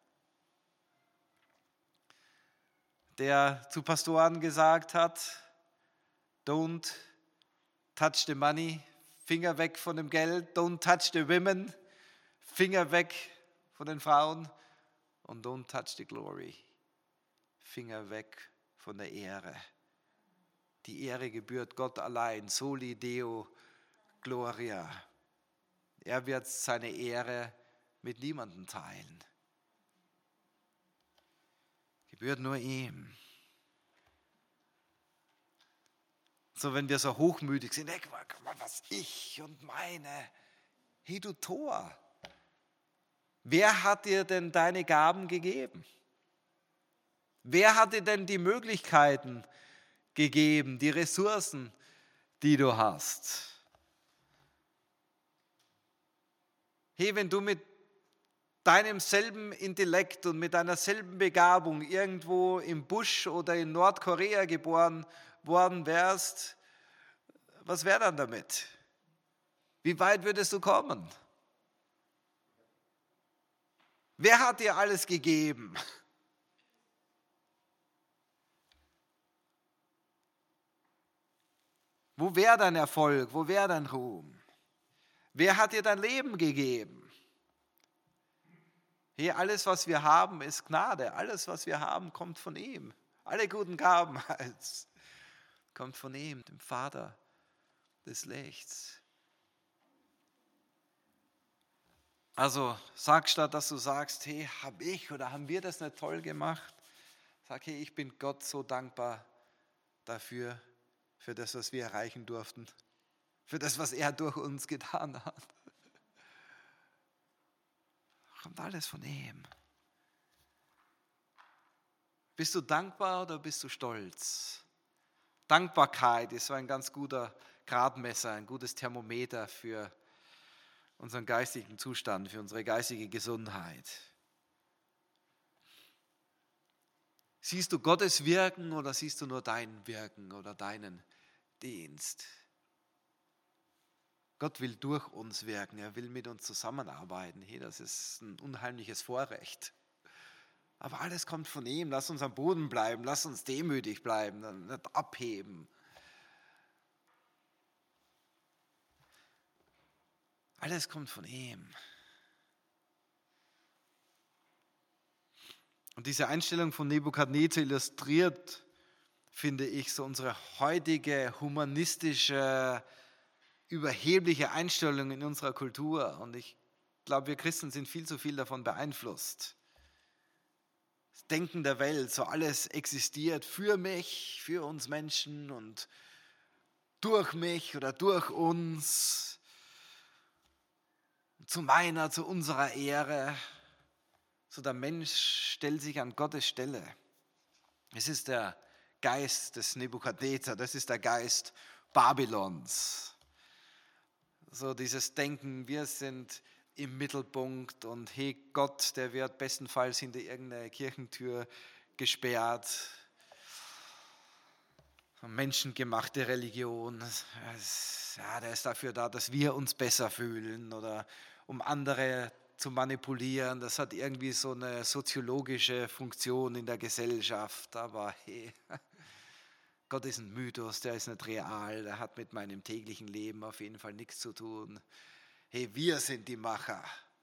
der zu Pastoren gesagt hat, don't touch the money, Finger weg von dem Geld, don't touch the women, Finger weg von den Frauen und don't touch the glory, Finger weg von der Ehre. Die Ehre gebührt Gott allein, soli Deo gloria. Er wird seine Ehre mit niemandem teilen. Gebührt nur ihm. So, wenn wir so hochmütig sind, hey, guck mal, was ich und meine. Hey, du Tor, wer hat dir denn deine Gaben gegeben? Wer hat dir denn die Möglichkeiten gegeben, die Ressourcen, die du hast? Hey, wenn du mit deinem selben Intellekt und mit deiner selben Begabung irgendwo im Busch oder in Nordkorea geboren worden wärst, was wäre dann damit? Wie weit würdest du kommen? Wer hat dir alles gegeben? Wo wäre dein Erfolg? Wo wäre dein Ruhm? Wer hat dir dein Leben gegeben? Hey, alles, was wir haben, ist Gnade. Alles, was wir haben, kommt von ihm. Alle guten Gaben kommt von ihm, dem Vater des Lichts. Also sag, statt dass du sagst, hey, habe ich oder haben wir das nicht toll gemacht? Sag, hey, ich bin Gott so dankbar dafür, für das, was wir erreichen durften, für das, was er durch uns getan hat. Kommt alles von ihm. Bist du dankbar oder bist du stolz? Dankbarkeit ist so ein ganz guter Gradmesser, ein gutes Thermometer für unseren geistigen Zustand, für unsere geistige Gesundheit. Siehst du Gottes Wirken oder siehst du nur dein Wirken oder deinen Dienst? Gott will durch uns wirken, er will mit uns zusammenarbeiten. Hey, das ist ein unheimliches Vorrecht. Aber alles kommt von ihm. Lass uns am Boden bleiben, lass uns demütig bleiben, nicht abheben. Alles kommt von ihm. Und diese Einstellung von Nebukadnezar illustriert, finde ich, so unsere heutige humanistische überhebliche Einstellung in unserer Kultur. Und ich glaube, wir Christen sind viel zu viel davon beeinflusst. Das Denken der Welt, so alles existiert für mich, für uns Menschen und durch mich oder durch uns, zu unserer Ehre. So der Mensch stellt sich an Gottes Stelle. Es ist der Geist des Nebukadnezar, das ist der Geist Babylons. So dieses Denken, wir sind im Mittelpunkt und hey, Gott, der wird bestenfalls hinter irgendeine Kirchentür gesperrt. Menschengemachte Religion, ja, der ist dafür da, dass wir uns besser fühlen oder um andere zu manipulieren. Das hat irgendwie so eine soziologische Funktion in der Gesellschaft. Aber hey, Gott ist ein Mythos, der ist nicht real, der hat mit meinem täglichen Leben auf jeden Fall nichts zu tun. Hey, wir sind die Macher.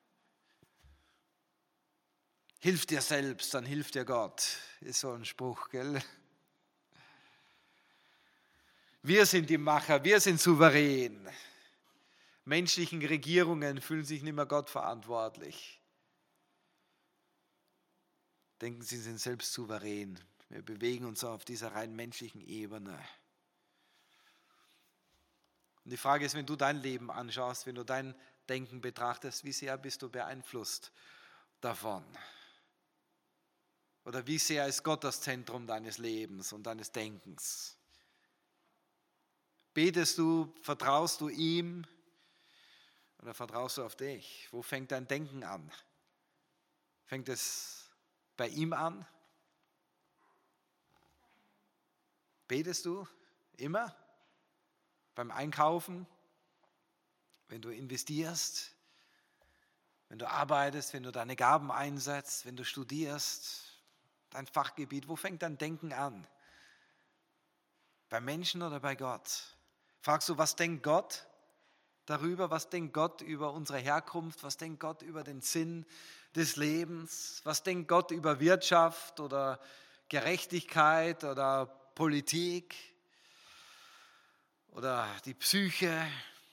Hilf dir selbst, dann hilft dir Gott, ist so ein Spruch, gell? Wir sind die Macher, wir sind souverän. Menschlichen Regierungen fühlen sich nicht mehr Gott verantwortlich. Denken, sie sind selbst souverän. Wir bewegen uns auf dieser rein menschlichen Ebene. Und die Frage ist, wenn du dein Leben anschaust, wenn du dein Denken betrachtest, wie sehr bist du beeinflusst davon? Oder wie sehr ist Gott das Zentrum deines Lebens und deines Denkens? Betest du, vertraust du ihm oder vertraust du auf dich? Wo fängt dein Denken an? Fängt es bei ihm an? Betest du immer? Beim Einkaufen? Wenn du investierst? Wenn du arbeitest? Wenn du deine Gaben einsetzt? Wenn du studierst? Dein Fachgebiet? Wo fängt dein Denken an? Bei Menschen oder bei Gott? Fragst du, was denkt Gott darüber? Was denkt Gott über unsere Herkunft? Was denkt Gott über den Sinn des Lebens? Was denkt Gott über Wirtschaft oder Gerechtigkeit oder Politik oder die Psyche,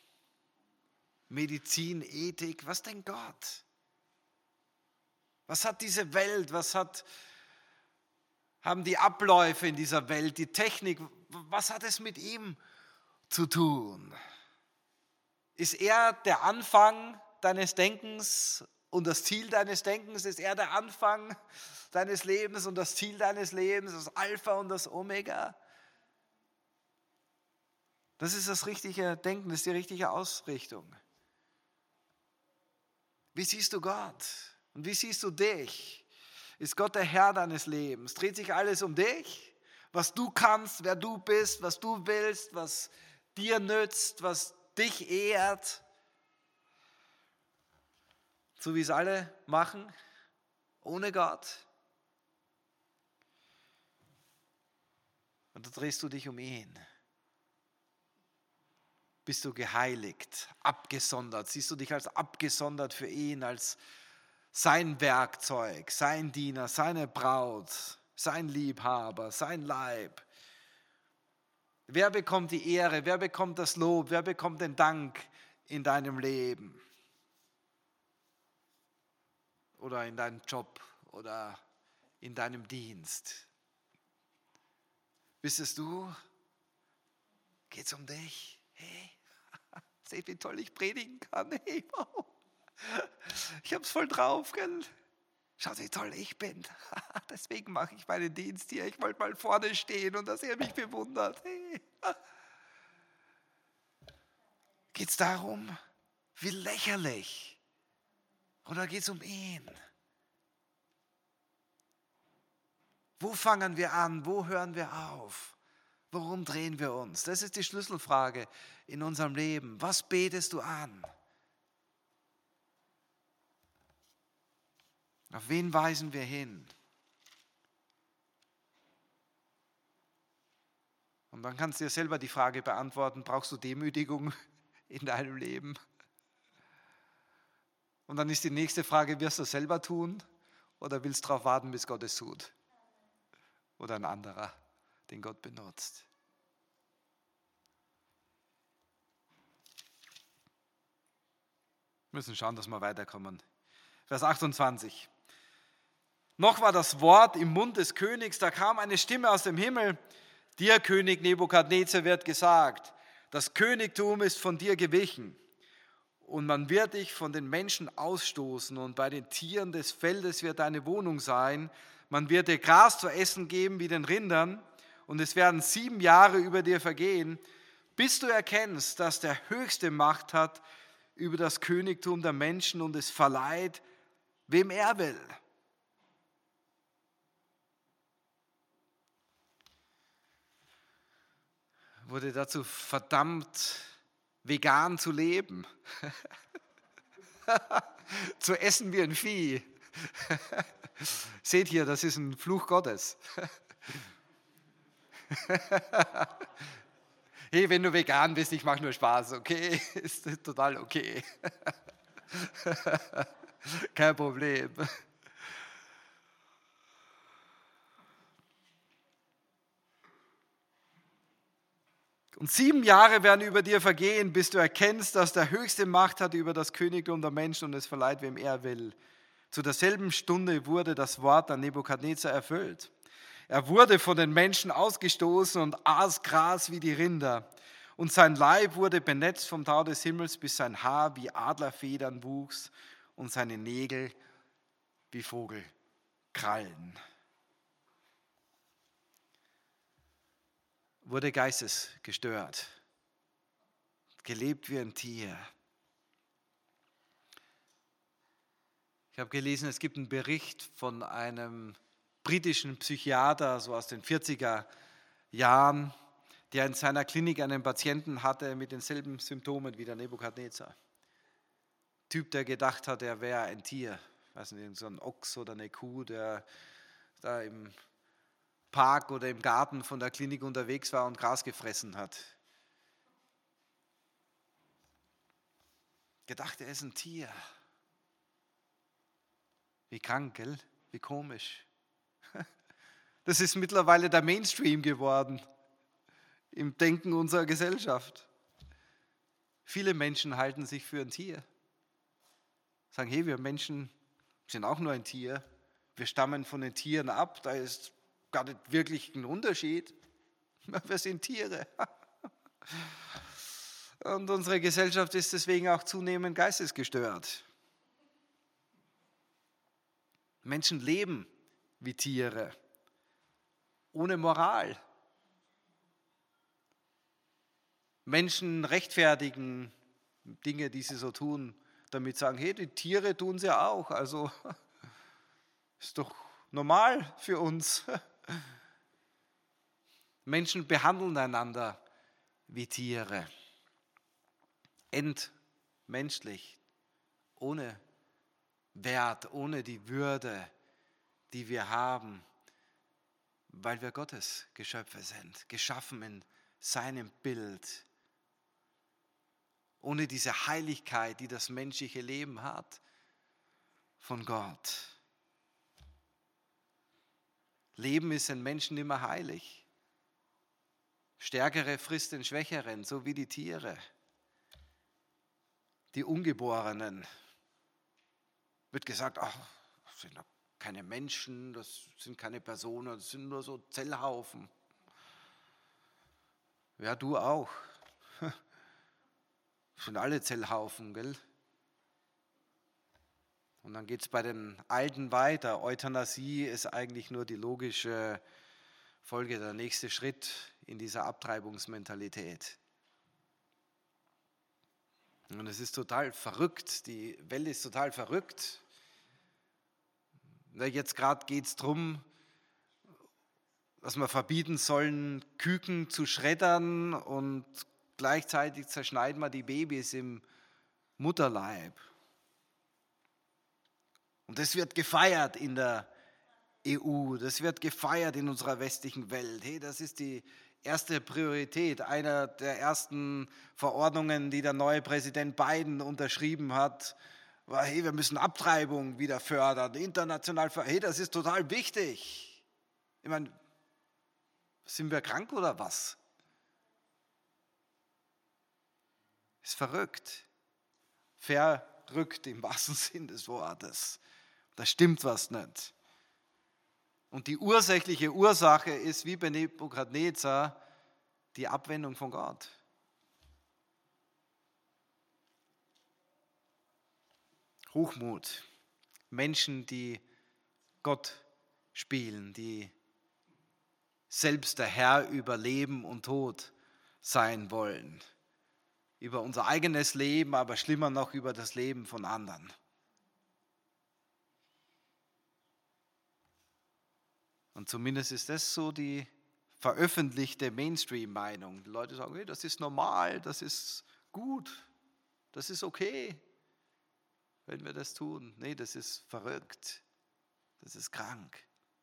Medizin, Ethik? Was denkt Gott? Was hat diese Welt? Haben die Abläufe in dieser Welt, die Technik? Was hat es mit ihm zu tun? Ist er der Anfang deines Denkens und das Ziel deines Denkens? Ist er der Anfang deines Lebens und das Ziel deines Lebens, das Alpha und das Omega? Das ist das richtige Denken, das ist die richtige Ausrichtung. Wie siehst du Gott? Und wie siehst du dich? Ist Gott der Herr deines Lebens? Dreht sich alles um dich? Was du kannst, wer du bist, was du willst, was dir nützt, was dich ehrt? So wie es alle machen, ohne Gott. Und da drehst du dich um ihn. Bist du geheiligt, abgesondert? Siehst du dich als abgesondert für ihn, als sein Werkzeug, sein Diener, seine Braut, sein Liebhaber, sein Leib? Wer bekommt die Ehre? Wer bekommt das Lob? Wer bekommt den Dank in deinem Leben? Oder in deinem Job oder in deinem Dienst? Bist es du? Geht es um dich? Hey, seht, wie toll ich predigen kann. Hey, wow. Ich hab's voll drauf, gell? Schaut, wie toll ich bin. Deswegen mache ich meinen Dienst hier. Ich wollte mal vorne stehen und dass er mich bewundert. Hey. Geht es darum? Wie lächerlich. Oder geht es um ihn? Wo fangen wir an? Wo hören wir auf? Worum drehen wir uns? Das ist die Schlüsselfrage in unserem Leben. Was betest du an? Auf wen weisen wir hin? Und dann kannst du dir selber die Frage beantworten, brauchst du Demütigung in deinem Leben? Und dann ist die nächste Frage, wirst du es selber tun oder willst du darauf warten, bis Gott es tut? Oder ein anderer, den Gott benutzt. Wir müssen schauen, dass wir weiterkommen. Vers 28. Noch war das Wort im Mund des Königs, da kam eine Stimme aus dem Himmel. Dir, König Nebukadnezar, wird gesagt, das Königtum ist von dir gewichen und man wird dich von den Menschen ausstoßen und bei den Tieren des Feldes wird deine Wohnung sein. Man wird dir Gras zu essen geben wie den Rindern und es werden 7 Jahre über dir vergehen, bis du erkennst, dass der Höchste Macht hat über das Königtum der Menschen und es verleiht, wem er will. Wurde dazu verdammt, vegan zu leben, zu essen wie ein Vieh. Seht hier, das ist ein Fluch Gottes. Hey, wenn du vegan bist, ich mache nur Spaß, okay? Ist total okay. Kein Problem. Und 7 Jahre werden über dir vergehen, bis du erkennst, dass der Höchste Macht hat über das Königtum der Menschen und es verleiht, wem er will. Zu derselben Stunde wurde das Wort an Nebukadnezar erfüllt. Er wurde von den Menschen ausgestoßen und aß Gras wie die Rinder. Und sein Leib wurde benetzt vom Tau des Himmels, bis sein Haar wie Adlerfedern wuchs und seine Nägel wie Vogelkrallen. Wurde geistesgestört, gelebt wie ein Tier. Ich habe gelesen, es gibt einen Bericht von einem britischen Psychiater, so aus den 40er Jahren, der in seiner Klinik einen Patienten hatte mit denselben Symptomen wie der Nebukadnezar. Typ, der gedacht hat, er wäre ein Tier, weiß nicht, so ein Ochs oder eine Kuh, der da im Park oder im Garten von der Klinik unterwegs war und Gras gefressen hat. Gedacht, er ist ein Tier. Wie krank, gell? Wie komisch. Das ist mittlerweile der Mainstream geworden im Denken unserer Gesellschaft. Viele Menschen halten sich für ein Tier. Sagen, hey, wir Menschen sind auch nur ein Tier. Wir stammen von den Tieren ab, da ist gar nicht wirklich ein Unterschied. Wir sind Tiere. Und unsere Gesellschaft ist deswegen auch zunehmend geistesgestört. Menschen leben wie Tiere, ohne Moral. Menschen rechtfertigen Dinge, die sie so tun, damit sagen, hey, die Tiere tun sie auch, also ist doch normal für uns. Menschen behandeln einander wie Tiere, entmenschlich, ohne Wert, ohne die Würde, die wir haben, weil wir Gottes Geschöpfe sind, geschaffen in seinem Bild, ohne diese Heiligkeit, die das menschliche Leben hat, von Gott. Leben ist in Menschen immer heilig. Stärkere frisst den Schwächeren, so wie die Tiere. Die Ungeborenen. Wird gesagt, ach, das sind doch keine Menschen, das sind keine Personen, das sind nur so Zellhaufen. Ja, du auch. Das sind alle Zellhaufen, gell? Und dann geht es bei den Alten weiter. Euthanasie ist eigentlich nur die logische Folge, der nächste Schritt in dieser Abtreibungsmentalität. Und es ist total verrückt, die Welt ist total verrückt. Jetzt gerade geht es darum, dass wir verbieten sollen, Küken zu schreddern und gleichzeitig zerschneiden wir die Babys im Mutterleib. Und das wird gefeiert in der EU, das wird gefeiert in unserer westlichen Welt. Hey, das ist die erste Priorität, einer der ersten Verordnungen, die der neue Präsident Biden unterschrieben hat, war, hey, wir müssen Abtreibung wieder fördern, international fördern. Hey, das ist total wichtig. Ich meine, sind wir krank oder was? Ist verrückt. drückt im wahrsten Sinn des Wortes. Da stimmt was nicht. Und die ursächliche Ursache ist, wie bei Nebukadnezar, die Abwendung von Gott. Hochmut. Menschen, die Gott spielen, die selbst der Herr über Leben und Tod sein wollen. Über unser eigenes Leben, aber schlimmer noch über das Leben von anderen. Und zumindest ist das so die veröffentlichte Mainstream-Meinung. Die Leute sagen, hey, das ist normal, das ist gut, das ist okay, wenn wir das tun. Nee, das ist verrückt, das ist krank.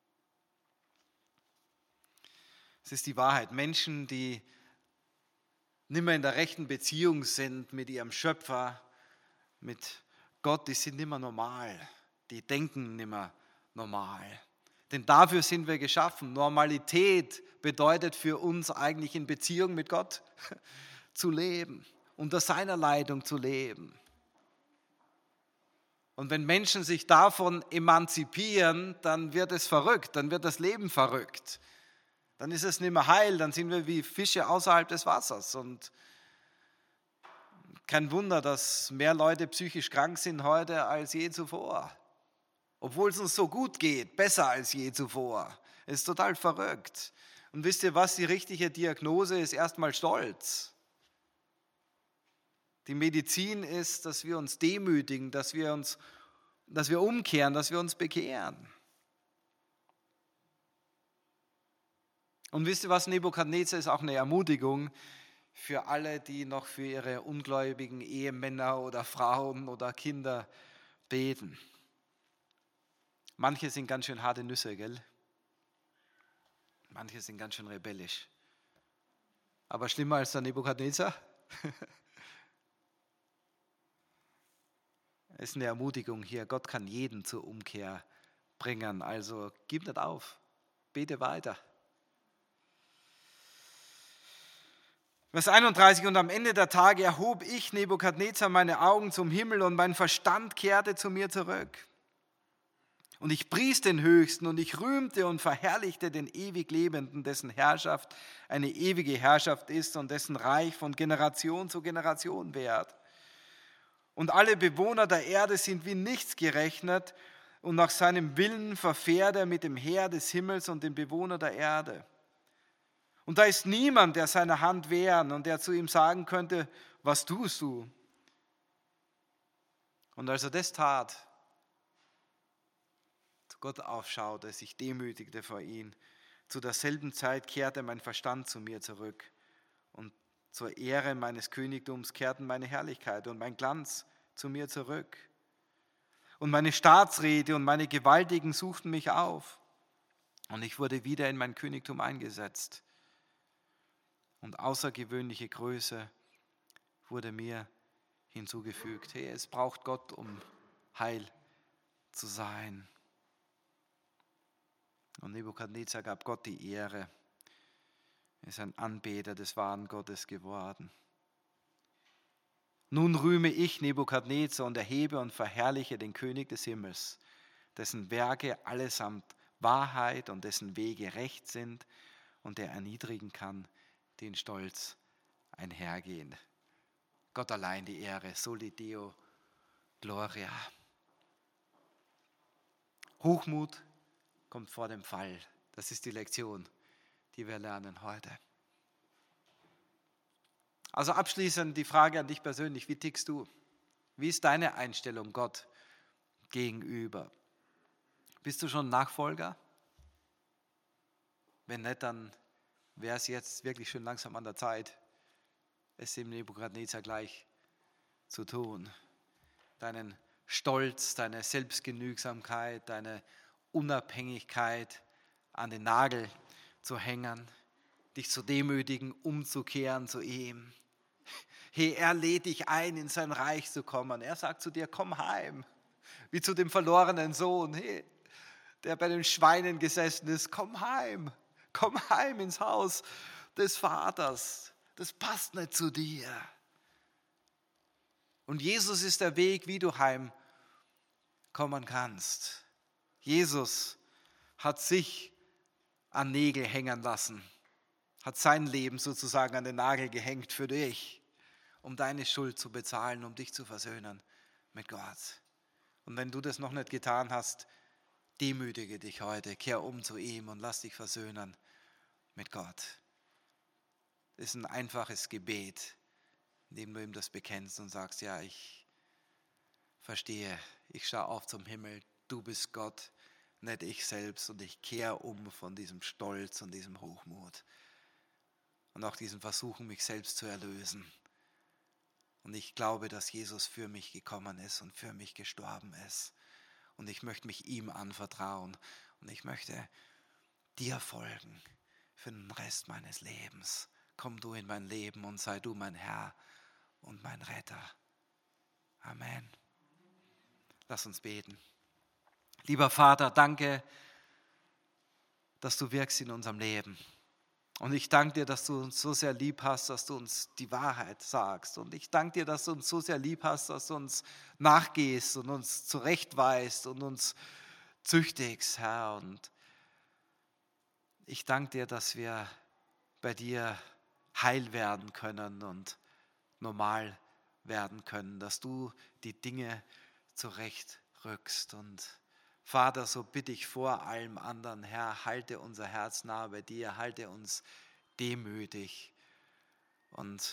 Es ist die Wahrheit. Menschen, die nicht mehr in der rechten Beziehung sind mit ihrem Schöpfer, mit Gott, die sind nicht mehr normal. Die denken nicht mehr normal. Denn dafür sind wir geschaffen. Normalität bedeutet für uns eigentlich in Beziehung mit Gott zu leben, unter seiner Leitung zu leben. Und wenn Menschen sich davon emanzipieren, dann wird es verrückt, dann wird das Leben verrückt. Dann ist es nicht mehr heil, dann sind wir wie Fische außerhalb des Wassers. Und kein Wunder, dass mehr Leute psychisch krank sind heute als je zuvor. Obwohl es uns so gut geht, besser als je zuvor. Es ist total verrückt. Und wisst ihr was, die richtige Diagnose ist erstmal Stolz. Die Medizin ist, dass wir uns demütigen, dass wir umkehren, dass wir uns bekehren. Und wisst ihr was, Nebukadnezar ist auch eine Ermutigung für alle, die noch für ihre ungläubigen Ehemänner oder Frauen oder Kinder beten. Manche sind ganz schön harte Nüsse, gell? Manche sind ganz schön rebellisch. Aber schlimmer als der Nebukadnezar? Es ist eine Ermutigung hier. Gott kann jeden zur Umkehr bringen. Also gib nicht auf. Bete weiter. Vers 31, und am Ende der Tage erhob ich, Nebukadnezar, meine Augen zum Himmel und mein Verstand kehrte zu mir zurück. Und ich pries den Höchsten und ich rühmte und verherrlichte den ewig Lebenden, dessen Herrschaft eine ewige Herrschaft ist und dessen Reich von Generation zu Generation währt. Und alle Bewohner der Erde sind wie nichts gerechnet und nach seinem Willen verfährt er mit dem Heer des Himmels und den Bewohnern der Erde. Und da ist niemand, der seine Hand wehren und der zu ihm sagen könnte, was tust du? Und als er das tat, zu Gott aufschaute, sich demütigte vor ihn, zu derselben Zeit kehrte mein Verstand zu mir zurück und zur Ehre meines Königtums kehrten meine Herrlichkeit und mein Glanz zu mir zurück. Und meine Staatsräte und meine Gewaltigen suchten mich auf und ich wurde wieder in mein Königtum eingesetzt. Und außergewöhnliche Größe wurde mir hinzugefügt. Hey, es braucht Gott, um heil zu sein. Und Nebukadnezar gab Gott die Ehre. Er ist ein Anbeter des wahren Gottes geworden. Nun rühme ich Nebukadnezar und erhebe und verherrliche den König des Himmels, dessen Werke allesamt Wahrheit und dessen Wege recht sind und der erniedrigen kann, den Stolz einhergehen. Gott allein die Ehre, soli Deo gloria. Hochmut kommt vor dem Fall. Das ist die Lektion, die wir lernen heute. Also abschließend die Frage an dich persönlich, wie tickst du? Wie ist deine Einstellung Gott gegenüber? Bist du schon Nachfolger? Wenn nicht, dann wäre es jetzt wirklich schon langsam an der Zeit, es dem Nebukadnezar gleich zu tun. Deinen Stolz, deine Selbstgenügsamkeit, deine Unabhängigkeit an den Nagel zu hängen, dich zu demütigen, umzukehren zu ihm. Hey, er lädt dich ein, in sein Reich zu kommen. Er sagt zu dir, komm heim, wie zu dem verlorenen Sohn, hey, der bei den Schweinen gesessen ist, komm heim ins Haus des Vaters. Das passt nicht zu dir. Und Jesus ist der Weg, wie du heimkommen kannst. Jesus hat sich an Nägel hängen lassen, hat sein Leben sozusagen an den Nagel gehängt für dich, um deine Schuld zu bezahlen, um dich zu versöhnen mit Gott. Und wenn du das noch nicht getan hast, demütige dich heute, kehr um zu ihm und lass dich versöhnen mit Gott. Das ist ein einfaches Gebet, in dem du ihm das bekennst und sagst, ja, ich verstehe, ich schaue auf zum Himmel, du bist Gott, nicht ich selbst, und ich kehre um von diesem Stolz und diesem Hochmut und auch diesem Versuchen, mich selbst zu erlösen. Und ich glaube, dass Jesus für mich gekommen ist und für mich gestorben ist. Und ich möchte mich ihm anvertrauen und ich möchte dir folgen für den Rest meines Lebens. Komm du in mein Leben und sei du mein Herr und mein Retter. Amen. Lass uns beten. Lieber Vater, danke, dass du wirkst in unserem Leben. Und ich danke dir, dass du uns so sehr lieb hast, dass du uns die Wahrheit sagst. Und ich danke dir, dass du uns so sehr lieb hast, dass du uns nachgehst und uns zurechtweist und uns züchtigst, Herr. Und ich danke dir, dass wir bei dir heil werden können und normal werden können, dass du die Dinge zurechtrückst. Und Vater, so bitte ich vor allem anderen, Herr, halte unser Herz nahe bei dir, halte uns demütig und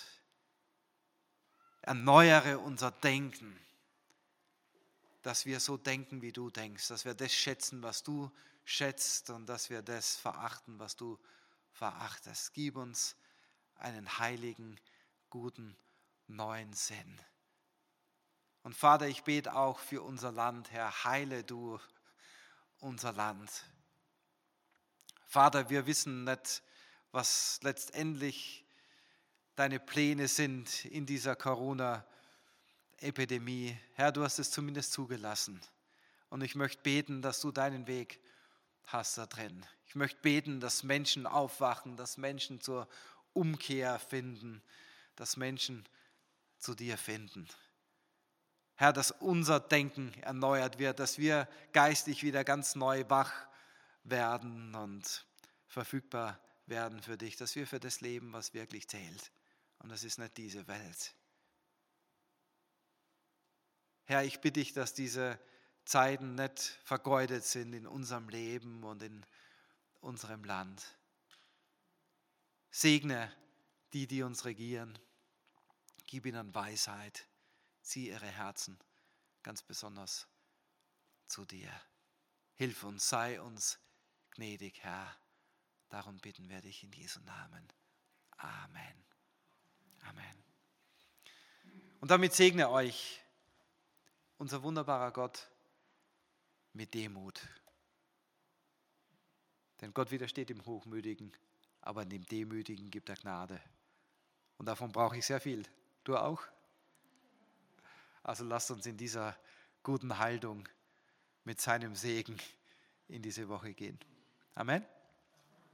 erneuere unser Denken, dass wir so denken, wie du denkst, dass wir das schätzen, was du schätzt und dass wir das verachten, was du verachtest. Gib uns einen heiligen, guten, neuen Sinn. Und Vater, ich bete auch für unser Land, Herr, heile du unser Land. Vater, wir wissen nicht, was letztendlich deine Pläne sind in dieser Corona-Epidemie. Herr, du hast es zumindest zugelassen. Und ich möchte beten, dass du deinen Weg hast da drin. Ich möchte beten, dass Menschen aufwachen, dass Menschen zur Umkehr finden, dass Menschen zu dir finden. Herr, dass unser Denken erneuert wird, dass wir geistig wieder ganz neu wach werden und verfügbar werden für dich, dass wir für das leben, was wirklich zählt. Und das ist nicht diese Welt. Herr, ich bitte dich, dass diese Zeiten nicht vergeudet sind in unserem Leben und in unserem Land. Segne die uns regieren. Gib ihnen Weisheit. Zieh ihre Herzen ganz besonders zu dir. Hilf uns, sei uns gnädig, Herr. Darum bitten wir dich in Jesu Namen. Amen. Amen. Und damit segne euch unser wunderbarer Gott mit Demut. Denn Gott widersteht dem Hochmütigen, aber dem Demütigen gibt er Gnade. Und davon brauche ich sehr viel. Du auch? Also lasst uns in dieser guten Haltung mit seinem Segen in diese Woche gehen. Amen.